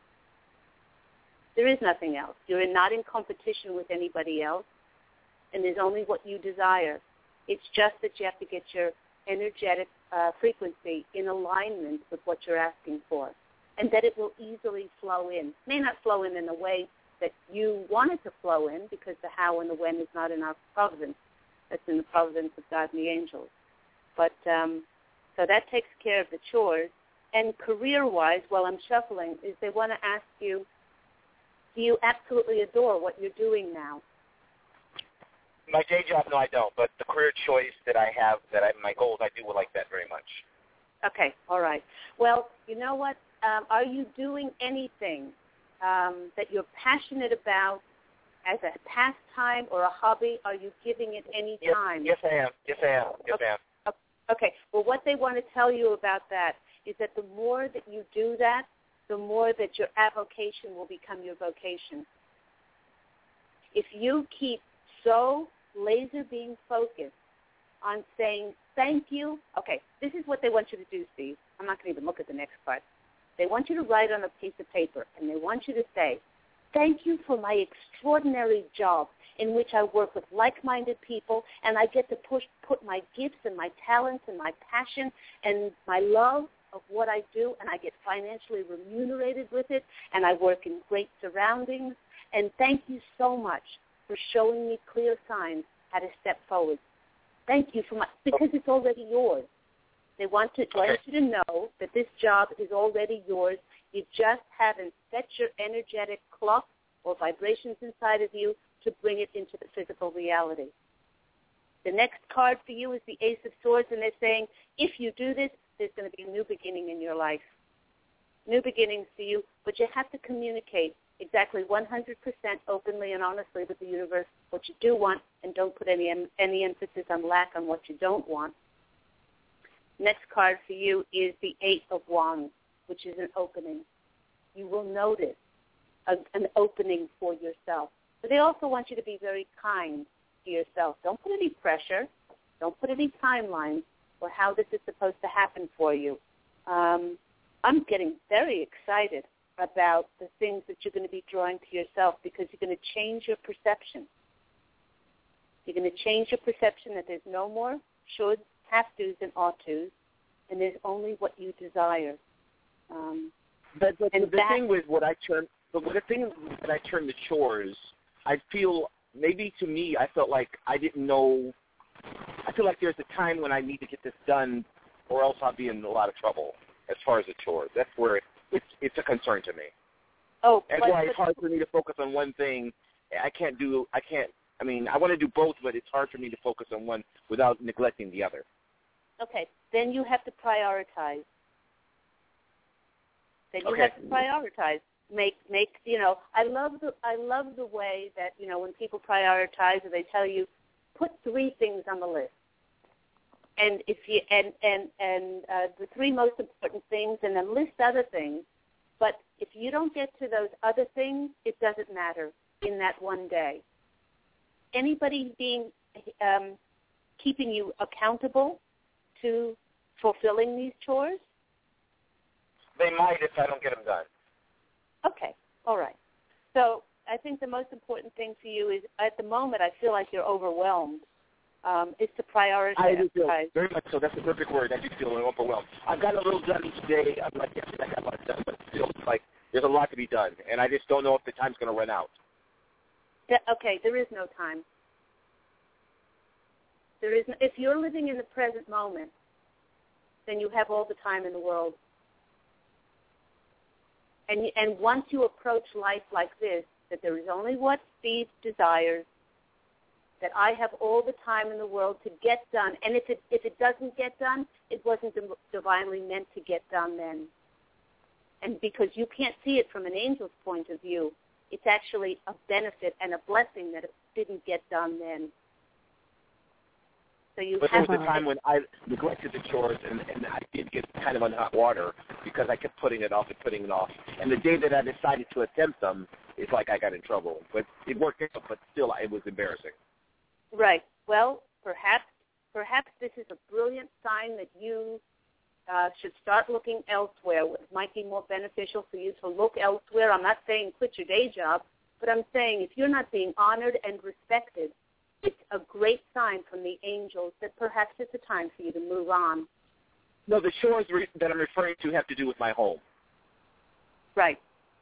There is nothing else. You're not in competition with anybody else, and there's only what you desire. It's just that you have to get your energetic uh, frequency in alignment with what you're asking for, and that it will easily flow in. It may not flow in in a way that you want it to flow in, because the how and the when is not in our providence. That's in the providence of God and the angels. But um, so that takes care of the chores. And career-wise, while I'm shuffling, is they want to ask you, do you absolutely adore what you're doing now? My day job, no, I don't. But the career choice that I have, that I, my goals, I do like that very much. Okay, all right. Well, you know what? Um, are you doing anything um, that you're passionate about as a pastime or a hobby? Are you giving it any yes, time? Yes, I am. Yes, I am. Yes, okay. I am. Okay. Well, what they want to tell you about that is that the more that you do that, the more that your avocation will become your vocation. If you keep so laser beam focused on saying thank you, okay, this is what they want you to do, Steve. I'm not going to even look at the next part. They want you to write on a piece of paper, and they want you to say, thank you for my extraordinary job in which I work with like-minded people, and I get to push, put my gifts and my talents and my passion and my love of what I do, and I get financially remunerated with it, and I work in great surroundings, And thank you so much for showing me clear signs how to step forward. Thank you for my, because it's already yours. They want to want you to know that this job is already yours. You just haven't set your energetic clock or vibrations inside of you to bring it into the physical reality. The next card for you is the Ace of Swords, and they're saying, if you do this, there's going to be a new beginning in your life. New beginnings for you, but you have to communicate exactly one hundred percent openly and honestly with the universe what you do want, and don't put any any emphasis on lack on what you don't want. Next card for you is the Eight of Wands, which is an opening. You will notice a, an opening for yourself. But they also want you to be very kind to yourself. Don't put any pressure. Don't put any timelines or how this is supposed to happen for you. Um, I'm getting very excited about the things that you're going to be drawing to yourself because you're going to change your perception. You're going to change your perception that there's no more shoulds, have-tos, and ought-tos, and there's only what you desire. Um, but, but and the that, thing with what I turn, but the thing that I turn to chores, I feel maybe to me, I felt like I didn't know. I feel like there's a time when I need to get this done, or else I'll be in a lot of trouble as far as the chores. That's where it, it's it's a concern to me. Oh, that's but, why but, it's hard for me to focus on one thing. I can't do. I can't. I mean, I want to do both, but it's hard for me to focus on one without neglecting the other. Okay, then you have to prioritize. Then you Okay. have to prioritize. Make make you know. I love the I love the way that you know when people prioritize, or they tell you, put three things on the list. And if you and and and uh, the three most important things, and then list other things. But if you don't get to those other things, it doesn't matter in that one day. Anybody being um, keeping you accountable to fulfilling these chores? They might if I don't get them done. Okay, all right. So I think the most important thing for you is, at the moment, I feel like you're overwhelmed. Um, is to prioritize. I do feel very much so. That's the perfect word. I do feel overwhelmed. I've got a little done each day. I'm like, yes, I got a lot done, but still, like, there's a lot to be done, and I just don't know if the time's going to run out. Yeah, okay, there is no time. There is no, if you're living in the present moment, then you have all the time in the world. And and once you approach life like this, that there is only what Steve desires, that I have all the time in the world to get done. And if it if it doesn't get done, it wasn't divinely meant to get done then. And because you can't see it from an angel's point of view, it's actually a benefit and a blessing that it didn't get done then. So you but have there was a time when I neglected the chores, and, and I did get kind of on hot water because I kept putting it off and putting it off. And the day that I decided to attempt them, it's like I got in trouble. But it worked out, but still it was embarrassing. Right. Well, perhaps perhaps this is a brilliant sign that you uh, should start looking elsewhere. It might be more beneficial for you to look elsewhere. I'm not saying quit your day job, but I'm saying if you're not being honored and respected, it's a great sign from the angels that perhaps it's a time for you to move on. No, the chores re- that I'm referring to have to do with my home. Right.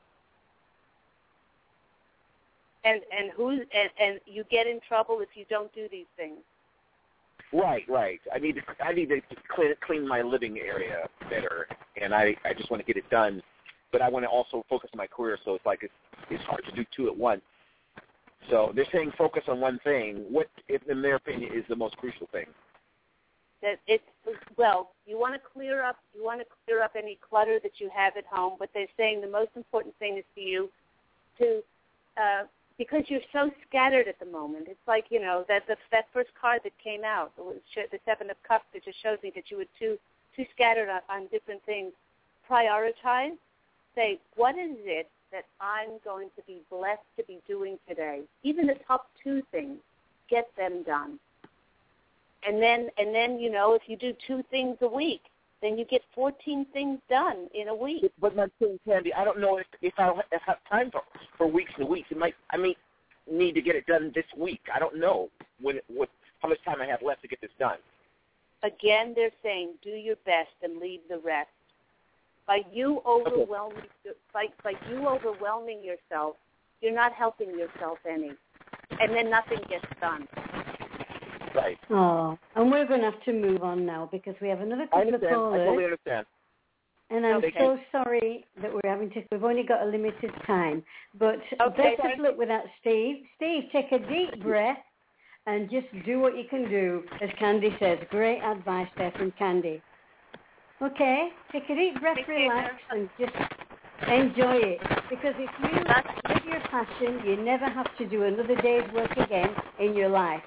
And and who's and, and you get in trouble if you don't do these things. Right, right. I need to I need to clean, clean my living area better, and I, I just want to get it done. But I want to also focus on my career, so it's like it's it's hard to do two at once. So they're saying focus on one thing. What, in their opinion, is the most crucial thing? That it's well, you want to clear up you want to clear up any clutter that you have at home. But they're saying the most important thing is for you to. Uh, Because you're so scattered at the moment. It's like, you know, that the, that first card that came out, the Seven of Cups, that just shows me that you were too too scattered on, on different things. Prioritize. Say, what is it that I'm going to be blessed to be doing today? Even the top two things, get them done. And then, and then, you know, if you do two things a week, then you get fourteen things done in a week. But my thing, Candy, I don't know if, if I'll have time for, for weeks and weeks. It might, I may need to get it done this week. I don't know when, what, how much time I have left to get this done. Again, they're saying do your best and leave the rest. By you overwhelming, okay. by, by you overwhelming yourself you're not helping yourself any. And then nothing gets done. Right. Oh, and we're going to have to move on now because we have another couple of callers. I totally understand. And I'm okay. so sorry that we're having to, we've only got a limited time. But okay, best of luck with that, Steve. Steve, take a deep breath and just do what you can do, as Candy says. Great advice there from Candy. Okay, take a deep breath, relax, and just enjoy it. Because if you live your passion, you never have to do another day's work again in your life.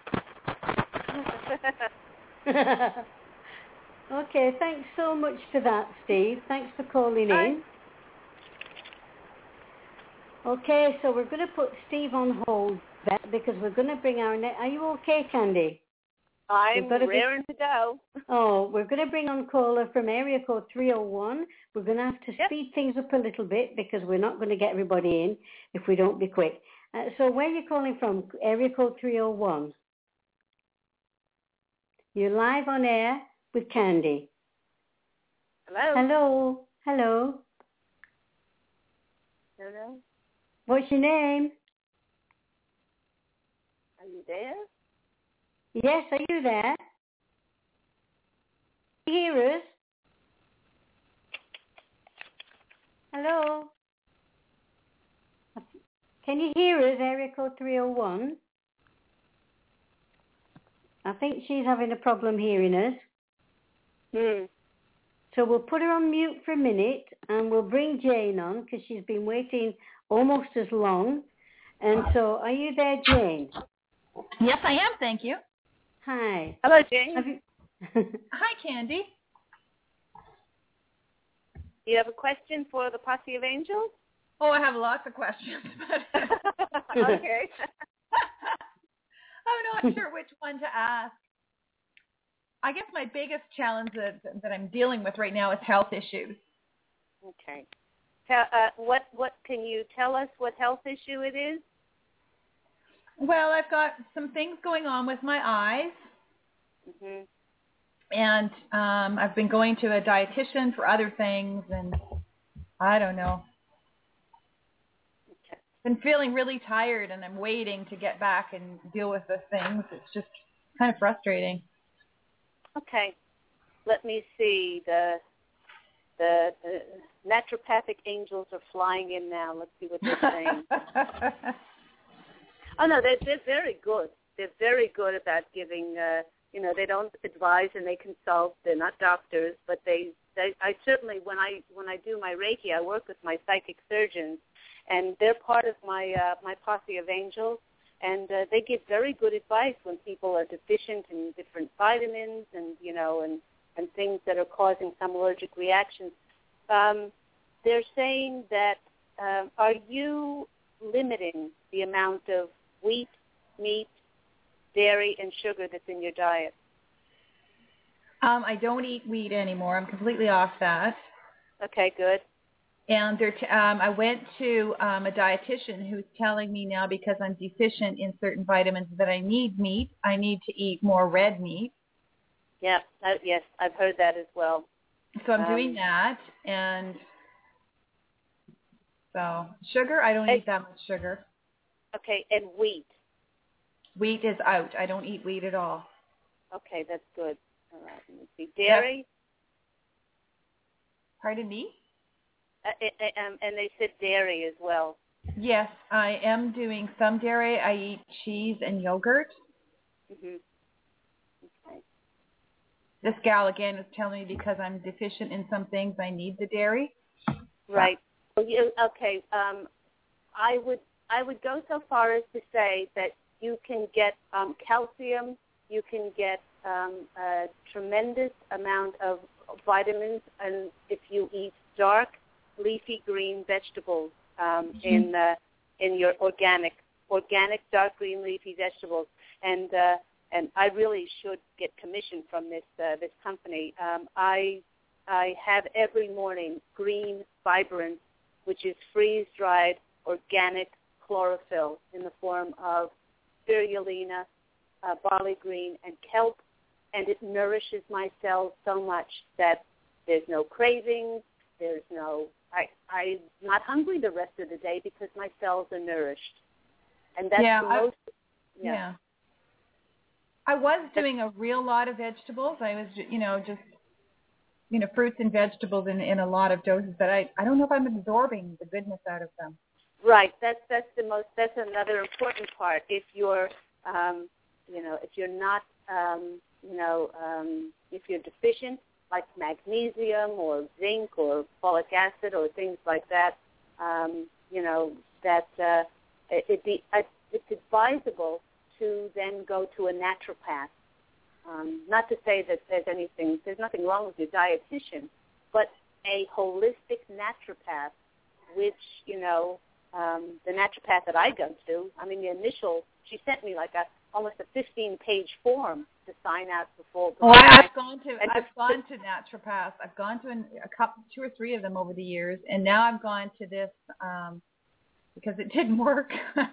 Okay, thanks so much for that, Steve. Thanks for calling in. Okay, so we're going to put Steve on hold because we're going to bring our... Ne- Are you okay, Candy? I'm raring be- to go. Oh, we're going to bring on caller from area code three oh one. We're going to have to yep. speed things up a little bit because we're not going to get everybody in if we don't be quick. Uh, so where are you calling from? Area code three oh one. You're live on air with Candy. Hello. Hello. Hello. Hello. What's your name? Are you there? Yes, are you there? Can you hear us? Hello? Can you hear us, area code three oh one? I think she's having a problem hearing us. Hmm. So we'll put her on mute for a minute and we'll bring Jane on because she's been waiting almost as long. And so are you there, Jane? Yes, I am. Thank you. Hi. Hello, Jane. Have you... Hi, Candy. Do you have a question for the Posse of Angels? Oh, I have lots of questions. But okay. I'm not sure which one to ask. I guess my biggest challenge that, that I'm dealing with right now is health issues. Okay. Tell, uh, what what can you tell us what health issue it is? Well, I've got some things going on with my eyes, mm-hmm. and um, I've been going to a dietitian for other things, and I don't know. Okay. Been feeling really tired, and I'm waiting to get back and deal with the things. It's just kind of frustrating. Okay. Let me see. The, the the naturopathic angels are flying in now. Let's see what they're saying. Oh, no, they're, they're very good. They're very good about giving, uh, you know, they don't advise and they consult. They're not doctors, but they, they, I certainly, when I when I do my Reiki, I work with my psychic surgeons, and they're part of my uh, my posse of angels. And uh, they give very good advice when people are deficient in different vitamins and, you know, and, and things that are causing some allergic reactions. Um, they're saying that, uh, are you limiting the amount of wheat, meat, dairy, and sugar that's in your diet? Um, I don't eat wheat anymore. I'm completely off that. Okay, good. And they're t- um, I went to um, a dietitian who's telling me now because I'm deficient in certain vitamins that I need meat. I need to eat more red meat. Yeah, uh, yes, I've heard that as well. So I'm um, doing that. And so sugar, I don't I, eat that much sugar. Okay, and wheat. Wheat is out. I don't eat wheat at all. Okay, that's good. All right, let me see. Dairy? That's, pardon me? Uh, um, and they said dairy as well. Yes, I am doing some dairy. I eat cheese and yogurt. Mm-hmm. Okay. This gal, again, is telling me because I'm deficient in some things, I need the dairy. Right. Well, you, okay. Um, I would I would go so far as to say that you can get um, calcium, you can get um, a tremendous amount of vitamins, and if you eat dark, leafy green vegetables um, mm-hmm. in uh, in your organic organic dark green leafy vegetables, and uh, and I really should get commission from this uh, this company. Um, I I have every morning green vibrant, which is freeze dried organic chlorophyll in the form of spirulina, uh, barley green, and kelp, and it nourishes my cells so much that there's no cravings, there's no I I'm not hungry the rest of the day because my cells are nourished, and that's yeah, the I, most. Yeah. yeah. I was doing a real lot of vegetables. I was, you know, just, you know, fruits and vegetables in, in a lot of doses, but I, I don't know if I'm absorbing the goodness out of them. Right. That's that's the most. That's another important part. If you're, um, you know, if you're not, um, you know, um, if you're deficient, like magnesium or zinc or folic acid or things like that, um, you know, that uh, it, it be, uh, it's advisable to then go to a naturopath. Um, not to say that there's anything, there's nothing wrong with your dietitian, but a holistic naturopath, which, you know, um, the naturopath that I go to, I mean, the initial, she sent me like a almost a fifteen-page form to sign out before. Oh, I, I've gone to, and I've gone to naturopaths. I've gone to an, a couple, two or three of them over the years, and now I've gone to this um, because it didn't work.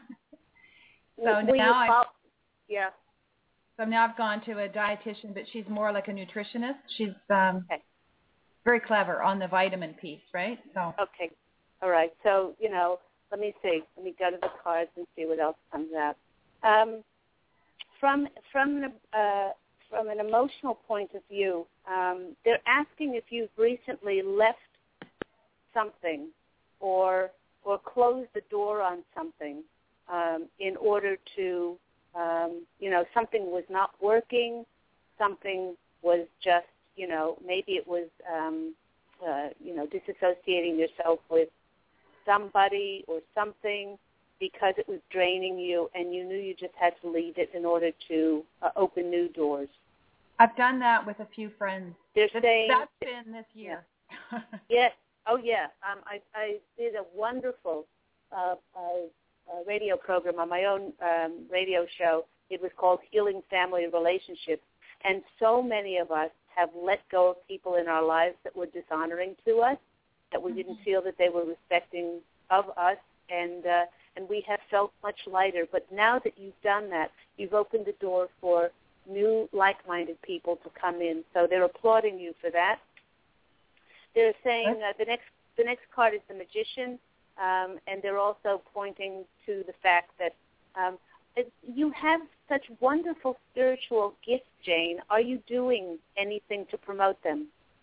so Will now I. Yeah. So now I've gone to a dietitian, but she's more like a nutritionist. She's um, okay. very clever on the vitamin piece, right? So. Okay. All right. So, you know, let me see. Let me go to the cards and see what else comes out. Um, from from an, uh, from an emotional point of view, um, they're asking if you've recently left something or or closed the door on something um, in order to. Um, you know, something was not working, something was just, you know, maybe it was, um, uh, you know, disassociating yourself with somebody or something because it was draining you and you knew you just had to leave it in order to uh, open new doors. I've done that with a few friends. They're that's, saying, that's been this year. Yeah. Yes. Oh, yeah. Um, I, I did a wonderful uh, uh Uh, radio program on my own um, radio show. It was called Healing Family Relationships. And so many of us have let go of people in our lives that were dishonoring to us, that we mm-hmm. didn't feel that they were respecting of us, and uh, and we have felt much lighter. But now that you've done that, you've opened the door for new like-minded people to come in. So they're applauding you for that. They're saying uh, the next the next card is the Magician. Um, and they're also pointing to the fact that um, it, you have such wonderful spiritual gifts, Jane. Are you doing anything to promote them?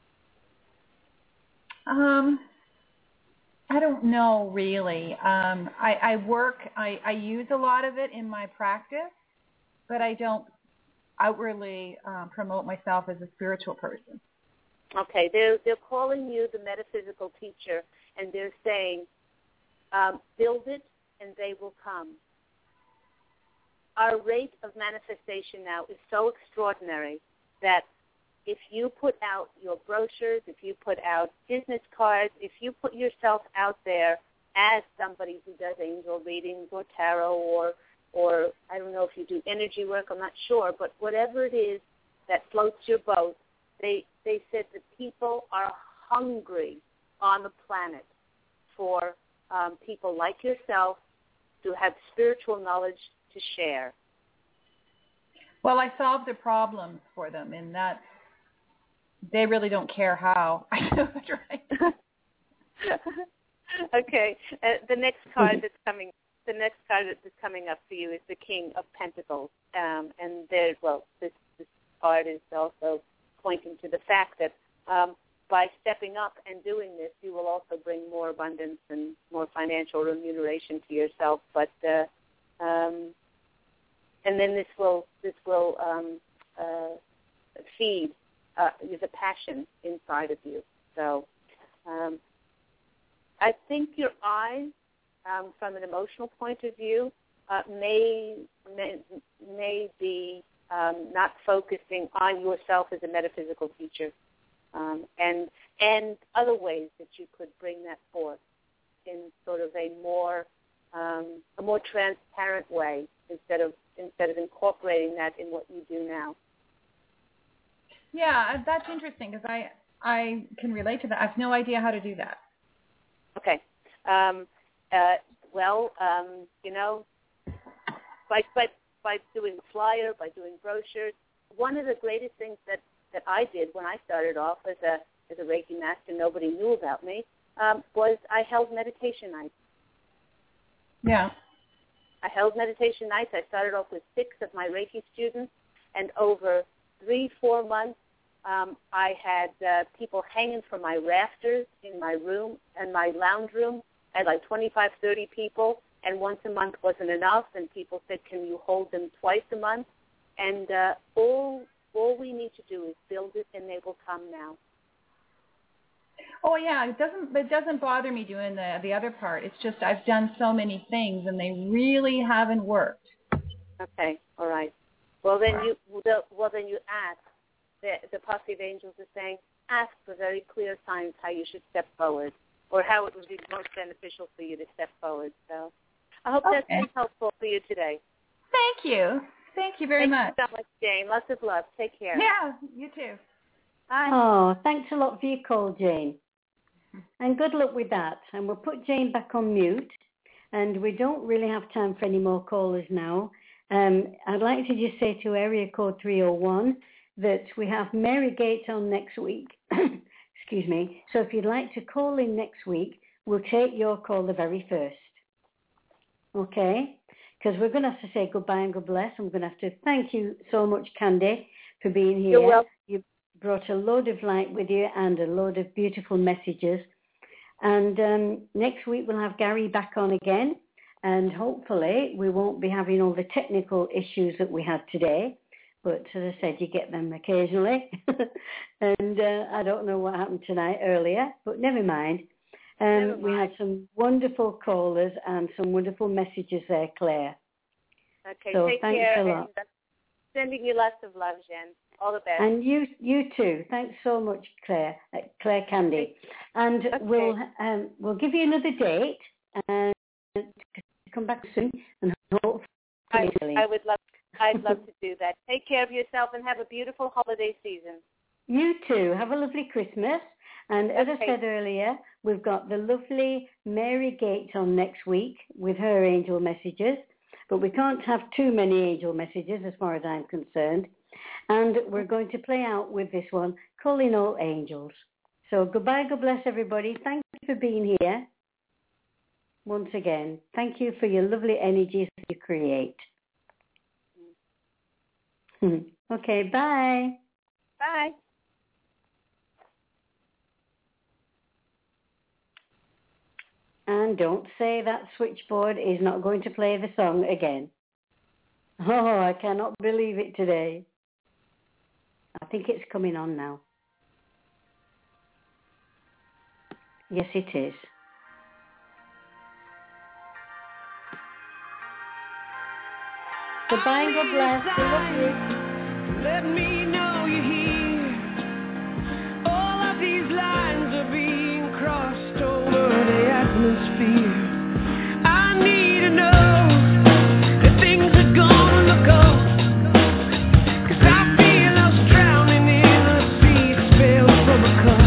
Um, I don't know, really. Um, I, I work, I, I use a lot of it in my practice, but I don't outwardly uh, promote myself as a spiritual person. Okay, they're, they're calling you the metaphysical teacher, and they're saying, Um, build it, and they will come. Our rate of manifestation now is so extraordinary that if you put out your brochures, if you put out business cards, if you put yourself out there as somebody who does angel readings or tarot or, or I don't know if you do energy work, I'm not sure, but whatever it is that floats your boat, they, they said that people are hungry on the planet for Um, people like yourself to have spiritual knowledge to share. Well, I solve the problems for them, and that they really don't care how I do it, right? Okay. Uh, the next card that's coming, the next card that's coming up for you is the King of Pentacles, um, and there, well, this, this card is also pointing to the fact that. Um, By stepping up and doing this, you will also bring more abundance and more financial remuneration to yourself. But uh, um, and then this will this will um, uh, feed. Uh, there's a passion inside of you. So um, I think your eyes, um, from an emotional point of view, uh, may, may may be um, not focusing on yourself as a metaphysical teacher. Um, and and other ways that you could bring that forth in sort of a more um, a more transparent way instead of instead of incorporating that in what you do now. Yeah, that's interesting because I I can relate to that. I have no idea how to do that. Okay. Um, uh, well, um, you know, by by by doing flyer, by doing brochures, one of the greatest things that that I did when I started off as a as a Reiki master, nobody knew about me, um, was I held meditation nights. Yeah. I held meditation nights. I started off with six of my Reiki students, and over three, four months, um, I had uh, people hanging from my rafters in my room, in my lounge room. I had like twenty-five, thirty people, and once a month wasn't enough, and people said, can you hold them twice a month? And uh, all all we need to do is build it, and they will come now. Oh yeah, it doesn't it doesn't bother me doing the the other part. It's just I've done so many things and they really haven't worked. Okay, all right. Well then you well then you ask. The, the posse of angels is saying, ask for very clear signs how you should step forward, or how it would be most beneficial for you to step forward. So I hope Okay. that's been helpful for you today. Thank you. Thank you very Thank much. you so much, Jane. Lots of love. Take care. Yeah, you too. Bye. Oh, thanks a lot for your call, Jane. And good luck with that. And we'll put Jane back on mute. And we don't really have time for any more callers now. Um, I'd like to just say to area code three oh one that we have Mary Gates on next week. Excuse me. So if you'd like to call in next week, we'll take your call the very first. Okay? Because we're going to have to say goodbye and God bless. I'm going to have to thank you so much, Candy, for being here. You're welcome. You brought a load of light with you and a load of beautiful messages. And um, next week we'll have Gary back on again. And hopefully we won't be having all the technical issues that we had today. But as I said, you get them occasionally. and uh, I don't know what happened tonight earlier, but never mind. Um, Never mind. We had some wonderful callers and some wonderful messages there, Claire. Okay, So take thanks care. a lot. And sending you lots of love, Jen. All the best. And you you too. Thanks so much, Claire, uh, Claire Candy. And Okay. we'll um, we'll give you another date and come back soon and hopefully. I, I would love I'd love to do that. Take care of yourself and have a beautiful holiday season. You too. Have a lovely Christmas. And as Okay. I said earlier, we've got the lovely Mary Gates on next week with her angel messages. But we can't have too many angel messages as far as I'm concerned. And we're going to play out with this one, Calling All Angels. So goodbye, God bless everybody. Thank you for being here. Once again, thank you for your lovely energies that you create. Okay, bye. Bye. And don't say that switchboard is not going to play the song again. Oh, I cannot believe it today. I think it's coming on now. Yes, it is. Goodbye and God bless. We love you. Let me know you're here. All of these lines are being crossed over the atmosphere. I need to know that things are gonna look up. 'Cause I feel us drowning in a sea spilled from a cup.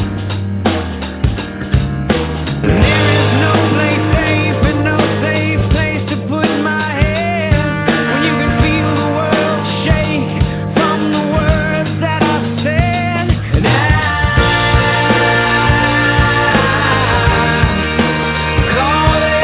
There is no place safe and no safe place to put my head. When you can feel the world shake from the words that I've said. And I call it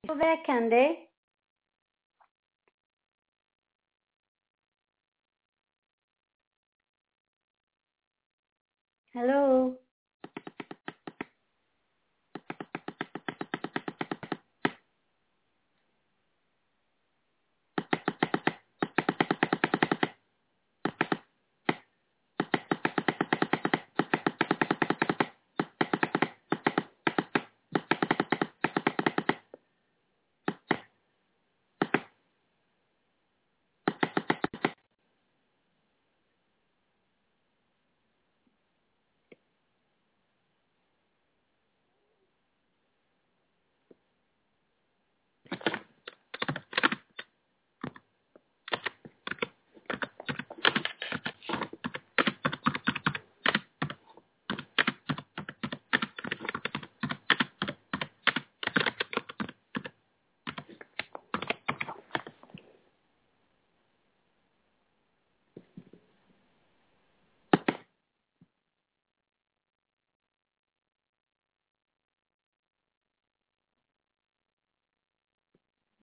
Still there, Candy? Hello?